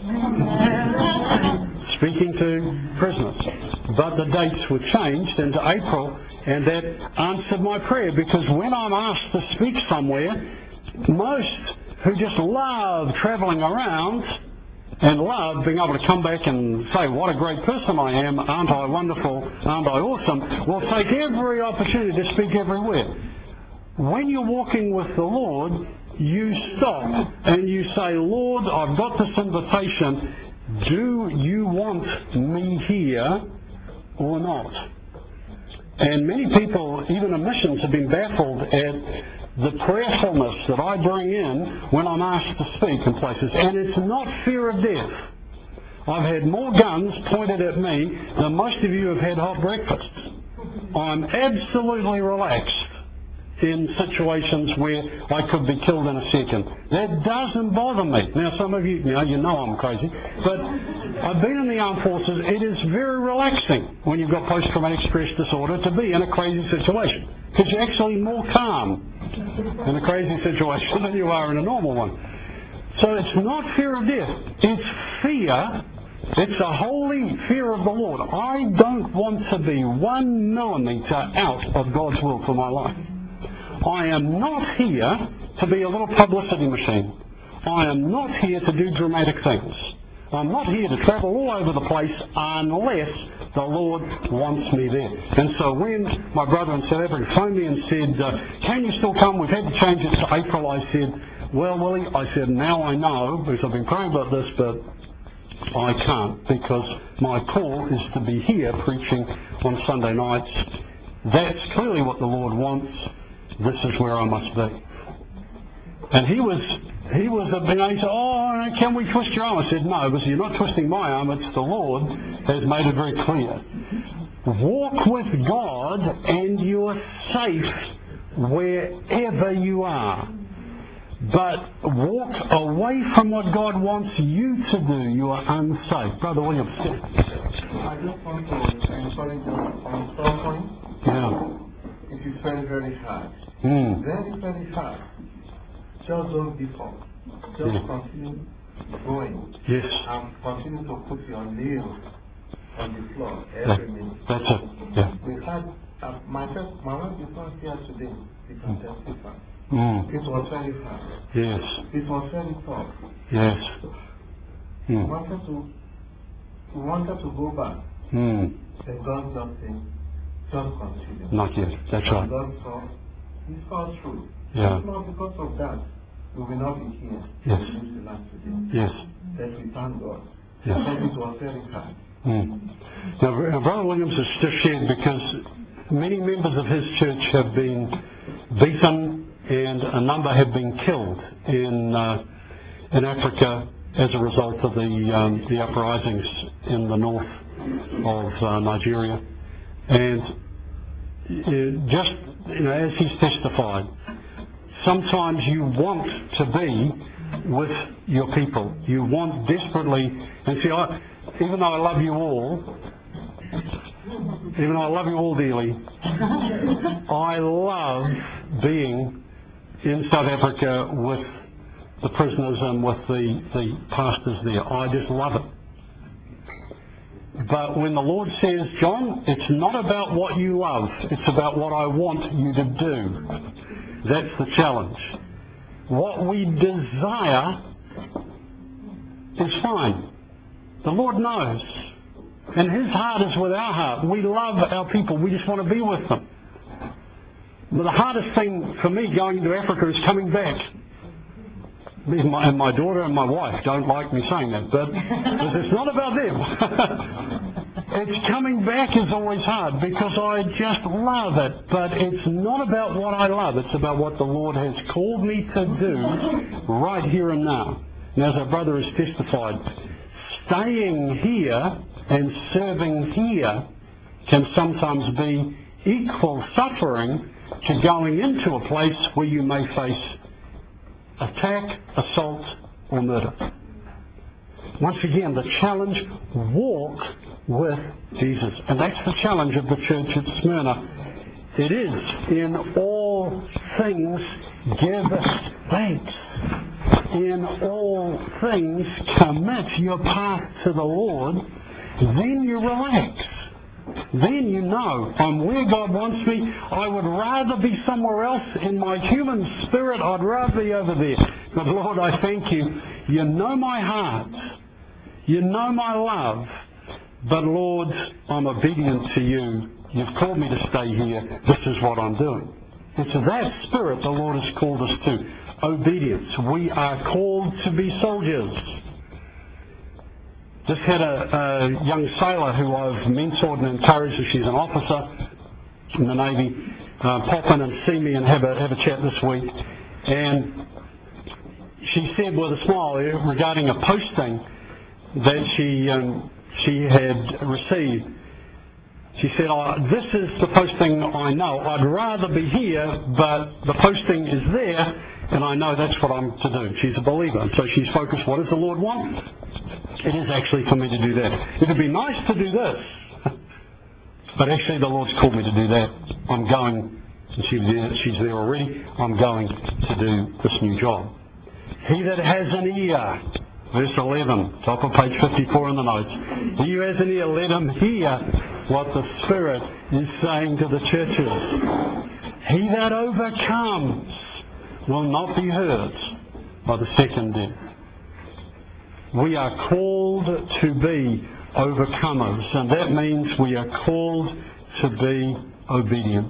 speaking to prisoners. But the dates were changed into April, and that answered my prayer, because when I'm asked to speak somewhere, most who just love travelling around and love being able to come back and say, what a great person I am, aren't I wonderful, aren't I awesome, will take every opportunity to speak everywhere. When you're walking with the Lord, you stop and you say, Lord, I've got this invitation. Do you want me here or not? And many people, even in missions, have been baffled at the prayerfulness that I bring in when I'm asked to speak in places. And it's not fear of death. I've had more guns pointed at me than most of you have had hot breakfasts. I'm absolutely relaxed in situations where I could be killed in a second. That doesn't bother me. Now, some of you, you know, you know I'm crazy, but I've been in the armed forces. It is very relaxing when you've got post-traumatic stress disorder to be in a crazy situation, because you're actually more calm in a crazy situation than you are in a normal one. So it's not fear of death. It's fear. It's a holy fear of the Lord. I don't want to be one millimetre out of God's will for my life. I am not here to be a little publicity machine. I am not here to do dramatic things. I'm not here to travel all over the place unless the Lord wants me there. And so when my brother in South Africa phoned me and said, uh, can you still come? We've had to change it to April. I said, well, Willie, I said, now I know, because I've been praying about this, but I can't, because my call is to be here preaching on Sunday nights. That's clearly what the Lord wants. This is where I must be. And he was, he was, a, you know, he said, oh, can we twist your arm? I said, no, because you're not twisting my arm, it's the Lord has made it very clear. Walk with God and you're safe wherever you are. But walk away from what God wants you to do, you are unsafe. Brother Williams. I just want to encourage you on some point. Yeah. It is very, very hard. Mm. Very, very hard. Just don't give up. Just Yeah. continue going. Yes. And continue to put your nails on the floor That, every minute. that's it. Yeah. We had, uh, my, first, my wife is not here today. We can testify. Mm. It was very hard. Yes. It was very tough. Yes. We Mm. wanted to, we wanted to go back. Mm. And God just said, just continue. Not yet. That's right. And God saw, He saw through. Yeah. It's not because of that we will not be here. Yes. in this land today. Yes. That we thank God. Yes. But it was very hard. Mm. Now, Br- Brother Williams has just shared, because many members of his church have been beaten and a number have been killed in uh, in Africa as a result of the um, the uprisings in the north of uh, Nigeria. And uh, just you know, as he's testified, sometimes you want to be with your people. You want desperately, and see, I, even though I love you all, even though I love you all dearly, I love being in South Africa with the prisoners and with the, the pastors there. I just love it. But when the Lord says, John, it's not about what you love, it's about what I want you to do. That's the challenge. What we desire is fine. The Lord knows. And His heart is with our heart. We love our people. We just want to be with them. But the hardest thing for me going into Africa is coming back. And my, and my daughter and my wife don't like me saying that, but it's not about them. It's coming back is always hard because I just love it, but it's not about what I love. It's about what the Lord has called me to do right here and now. And as our brother has testified, staying here and serving here can sometimes be equal suffering to going into a place where you may face attack, assault, or murder. Once again, the challenge, walk with Jesus. And that's the challenge of the church at Smyrna. It is, in all things, give thanks. In all things, commit your path to the Lord. Then you relax. Then you know, I'm where God wants me. I would rather be somewhere else. In my human spirit, I'd rather be over there. But Lord, I thank you. You know my heart. You know my love. But Lord, I'm obedient to you. You've called me to stay here. This is what I'm doing. And to that spirit the Lord has called us to. Obedience. We are called to be soldiers. Just had a, a young sailor who I've mentored and encouraged. She's an officer in the Navy. Uh, pop in and see me and have a, have a chat this week. And she said with a smile regarding a posting that she um, she had received. She said, oh, this is the posting I know. I'd rather be here, but the posting is there, and I know that's what I'm to do. She's a believer, and so she's focused, what does the Lord want? It is actually for me to do that. It would be nice to do this, but actually the Lord's called me to do that. I'm going, and she's there, she's there already, I'm going to do this new job. He that has an ear, verse eleven, top of page fifty-four in the notes. He who has an ear, let him hear what the Spirit is saying to the churches. He that overcomes will not be hurt by the second death. We are called to be overcomers, and that means we are called to be obedient.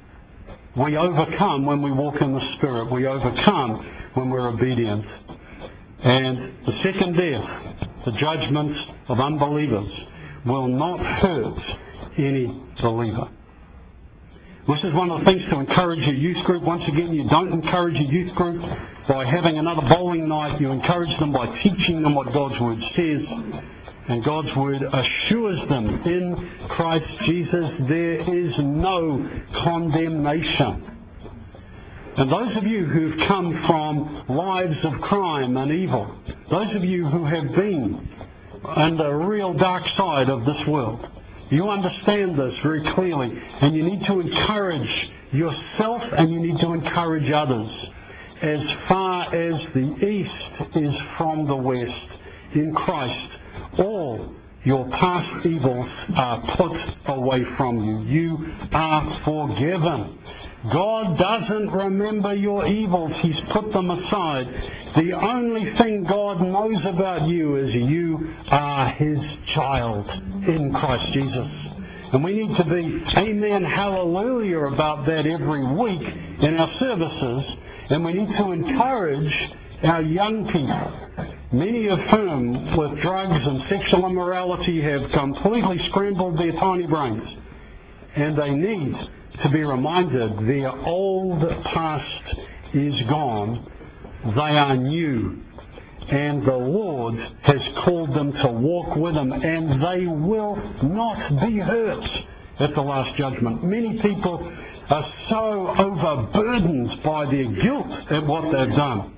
We overcome when we walk in the Spirit. We overcome when we're obedient. And the second death, the judgment of unbelievers, will not hurt any believer. This is one of the things to encourage your youth group. Once again, you don't encourage your youth group by having another bowling night. You encourage them by teaching them what God's Word says. And God's Word assures them in Christ Jesus there is no condemnation. And those of you who've come from lives of crime and evil, those of you who have been on the real dark side of this world, you understand this very clearly, and you need to encourage yourself and you need to encourage others. As far as the east is from the west, in Christ, all your past evils are put away from you. You are forgiven. God doesn't remember your evils. He's put them aside. The only thing God knows about you is you are His child in Christ Jesus. And we need to be, amen, hallelujah, about that every week in our services. And we need to encourage our young people, many of whom with drugs and sexual immorality have completely scrambled their tiny brains. And they need to be reminded their old past is gone. They are new. And the Lord has called them to walk with Him, and they will not be hurt at the last judgment. Many people are so overburdened by their guilt at what they've done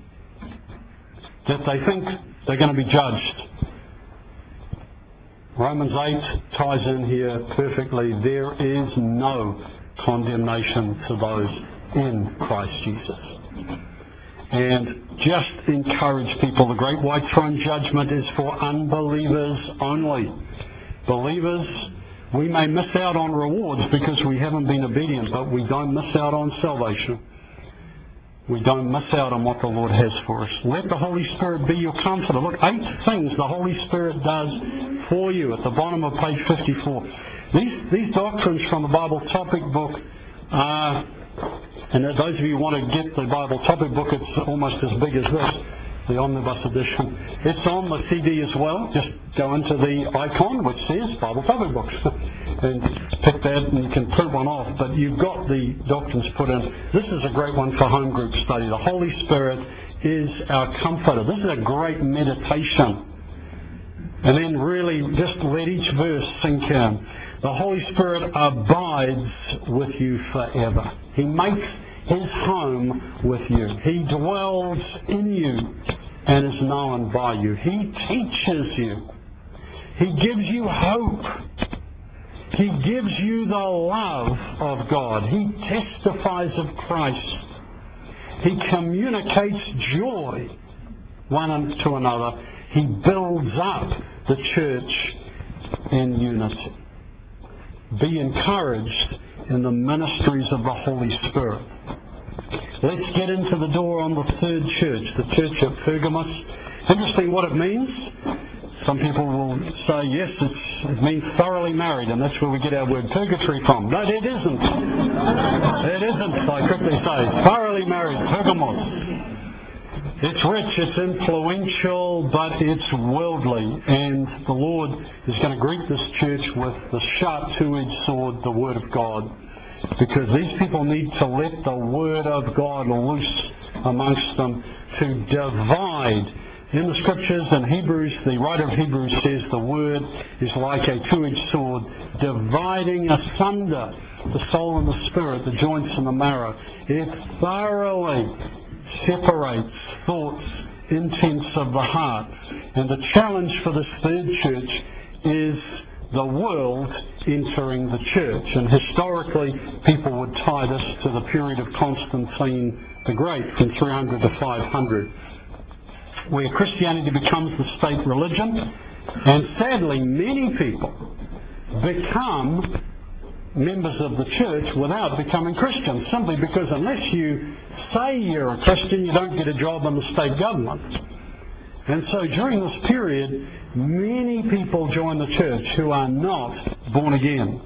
that they think they're going to be judged. Romans eight ties in here perfectly. There is no condemnation to those in Christ Jesus. And just encourage people. The great white throne judgment is for unbelievers only. Believers, we may miss out on rewards because we haven't been obedient, but we don't miss out on salvation. We don't miss out on what the Lord has for us. Let the Holy Spirit be your comforter. Look, eight things the Holy Spirit does for you at the bottom of page fifty-four. These, these doctrines from the Bible topic book are, and those of you who want to get the Bible topic book, it's almost as big as this, the omnibus edition. It's on the C D as well. Just go into the icon which says Bible topic books and pick that, and you can print one off. But you've got the doctrines put in. This is a great one for home group study. The Holy Spirit is our comforter. This is a great meditation. And then really just let each verse sink in. The Holy Spirit abides with you forever. He makes His home with you. He dwells in you and is known by you. He teaches you. He gives you hope. He gives you the love of God. He testifies of Christ. He communicates joy one to another. He builds up the church in unity. Be encouraged in the ministries of the Holy Spirit. Let's get into the door on the third church, the church at Pergamos. Interesting what it means. Some people will say, yes, it's, it means thoroughly married, and that's where we get our word purgatory from. No, it isn't. It isn't, I quickly say. Thoroughly married, Pergamos. It's rich, it's influential, but it's worldly. And the Lord is going to greet this church with the sharp two-edged sword, the Word of God. Because these people need to let the Word of God loose amongst them to divide. In the Scriptures, in Hebrews, the writer of Hebrews says the Word is like a two-edged sword, dividing asunder the soul and the spirit, the joints and the marrow. It thoroughly separates thoughts, intents of the heart. And the challenge for this third church is the world entering the church. And historically, people would tie this to the period of Constantine the Great, from three hundred to five hundred, where Christianity becomes the state religion. And sadly, many people become members of the church without becoming Christians, simply because unless you say you're a Christian, you don't get a job in the state government. And so during this period, many people join the church who are not born again.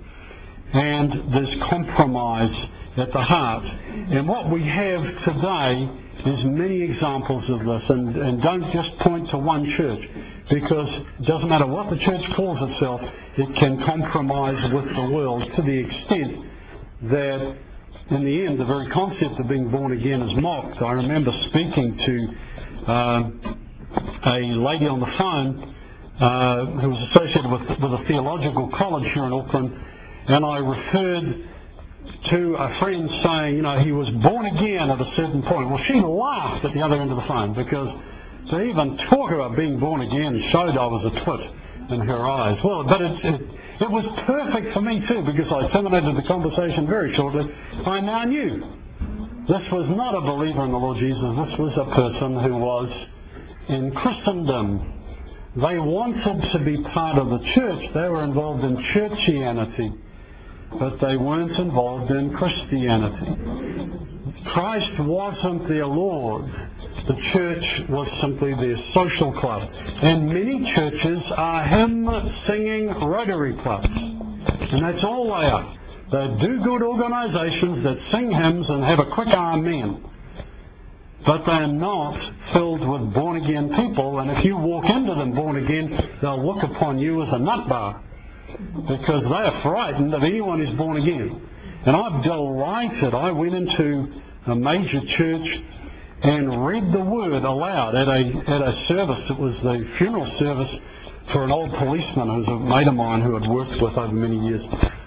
And there's compromise at the heart. And what we have today is many examples of this. And, and don't just point to one church, because it doesn't matter what the church calls itself, it can compromise with the world to the extent that in the end the very concept of being born again is mocked. I remember speaking to uh, a lady on the phone uh, who was associated with, with a theological college here in Auckland, and I referred to a friend saying, you know, he was born again at a certain point. Well, she laughed at the other end of the phone, because to even talk about being born again showed I was a twit in her eyes. Well, but it, it, it was perfect for me too, because I terminated the conversation very shortly. I now knew this was not a believer in the Lord Jesus. This was a person who was in Christendom. They wanted to be part of the church. They were involved in churchianity, but they weren't involved in Christianity. Christ wasn't their Lord. The church was simply their social club. And many churches are hymn-singing Rotary clubs. And that's all they are. They're do-good organisations that sing hymns and have a quick amen. But they're not filled with born-again people. And if you walk into them born again, they'll look upon you as a nut bar, because they are frightened of anyone who's born again. And I'm delighted. I went into a major church and read the word aloud at a at a service. It was the funeral service for an old policeman who was a mate of mine who I'd worked with over many years.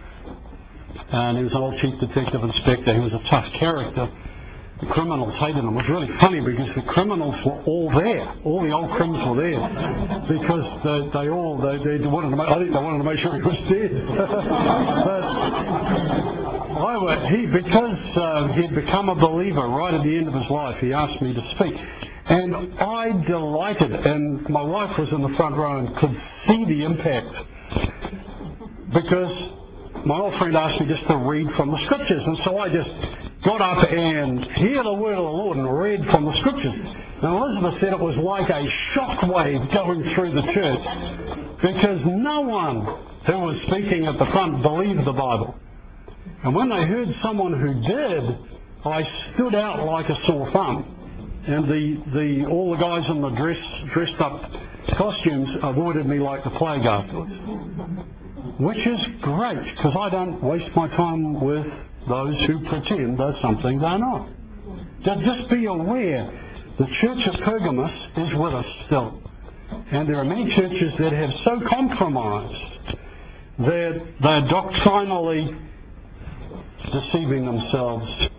And he was an old chief detective inspector. He was a tough character. The criminals hated him. It was really funny, because the criminals were all there. All the old crims were there, because they, they all they, they wanted to make, I think they wanted to make sure he was dead. But I were, he because uh, he'd become a believer right at the end of his life, he asked me to speak, and I delighted. And my wife was in the front row and could see the impact, because my old friend asked me just to read from the Scriptures, and so I just got up and heard the word of the Lord and read from the Scriptures. And Elizabeth said it was like a shockwave going through the church, because no one who was speaking at the front believed the Bible. And when they heard someone who did, I stood out like a sore thumb. And the, the all the guys in the dress, dressed up costumes avoided me like the plague afterwards. Which is great, because I don't waste my time with those who pretend they're something they're not. Just be aware, the church of Pergamos is with us still. And there are many churches that have so compromised that they're doctrinally deceiving themselves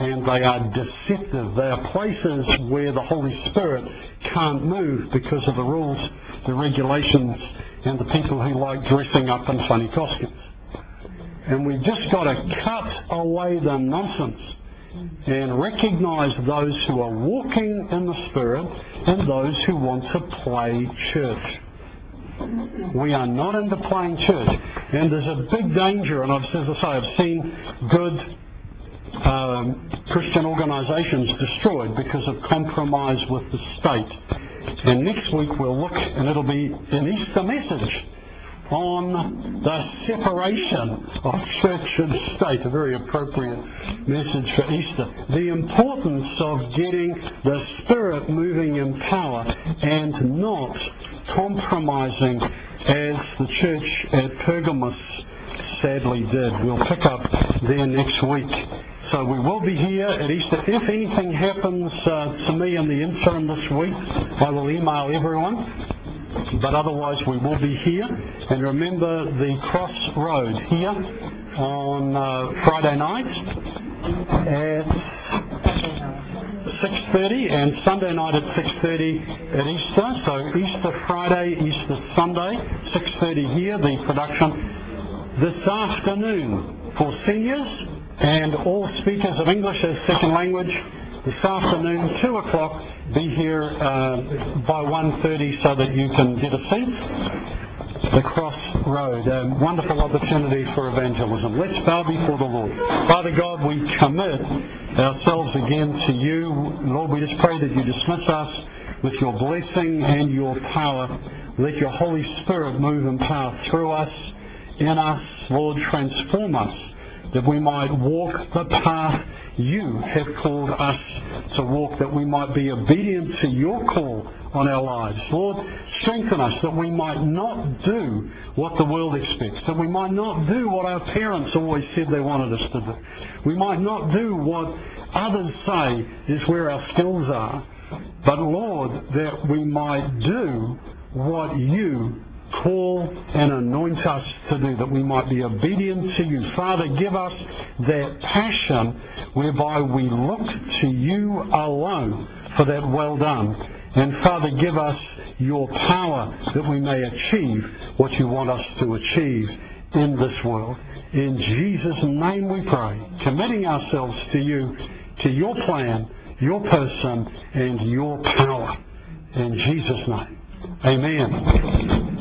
and they are deceptive. They are places where the Holy Spirit can't move because of the rules, the regulations, and the people who like dressing up in funny costumes. And we've just got to cut away the nonsense and recognize those who are walking in the Spirit and those who want to play church. We are not into playing church. And there's a big danger, and I've, as I say, I've seen good um, Christian organisations destroyed because of compromise with the state. And next week we'll look, and it'll be an Easter message on the separation of church and state, a very appropriate message for Easter. The importance of getting the Spirit moving in power and not compromising as the church at Pergamos sadly did. We'll pick up there next week. So we will be here at Easter. If anything happens uh, to me in the interim this week, I will email everyone. But otherwise we will be here. And remember the Crossroad here on uh, Friday night at six thirty and Sunday night at six thirty at Easter. So Easter Friday, Easter Sunday, six thirty here, the production. This afternoon for seniors and all speakers of English as second language, this afternoon, two o'clock, be here uh, by one thirty so that you can get a seat. The Crossroad, a wonderful opportunity for evangelism. Let's bow before the Lord. Father God, we commit ourselves again to you. Lord, we just pray that you dismiss us with your blessing and your power. Let your Holy Spirit move in power through us, in us. Lord, transform us, that we might walk the path you have called us to walk, that we might be obedient to your call on our lives. Lord, strengthen us that we might not do what the world expects, that we might not do what our parents always said they wanted us to do. We might not do what others say is where our skills are, but Lord, that we might do what you call and anoint us to do, that we might be obedient to you. Father, give us that passion whereby we look to you alone for that well done. And Father, give us your power that we may achieve what you want us to achieve in this world. In Jesus' name we pray, committing ourselves to you, to your plan, your person, and your power. In Jesus' name, amen.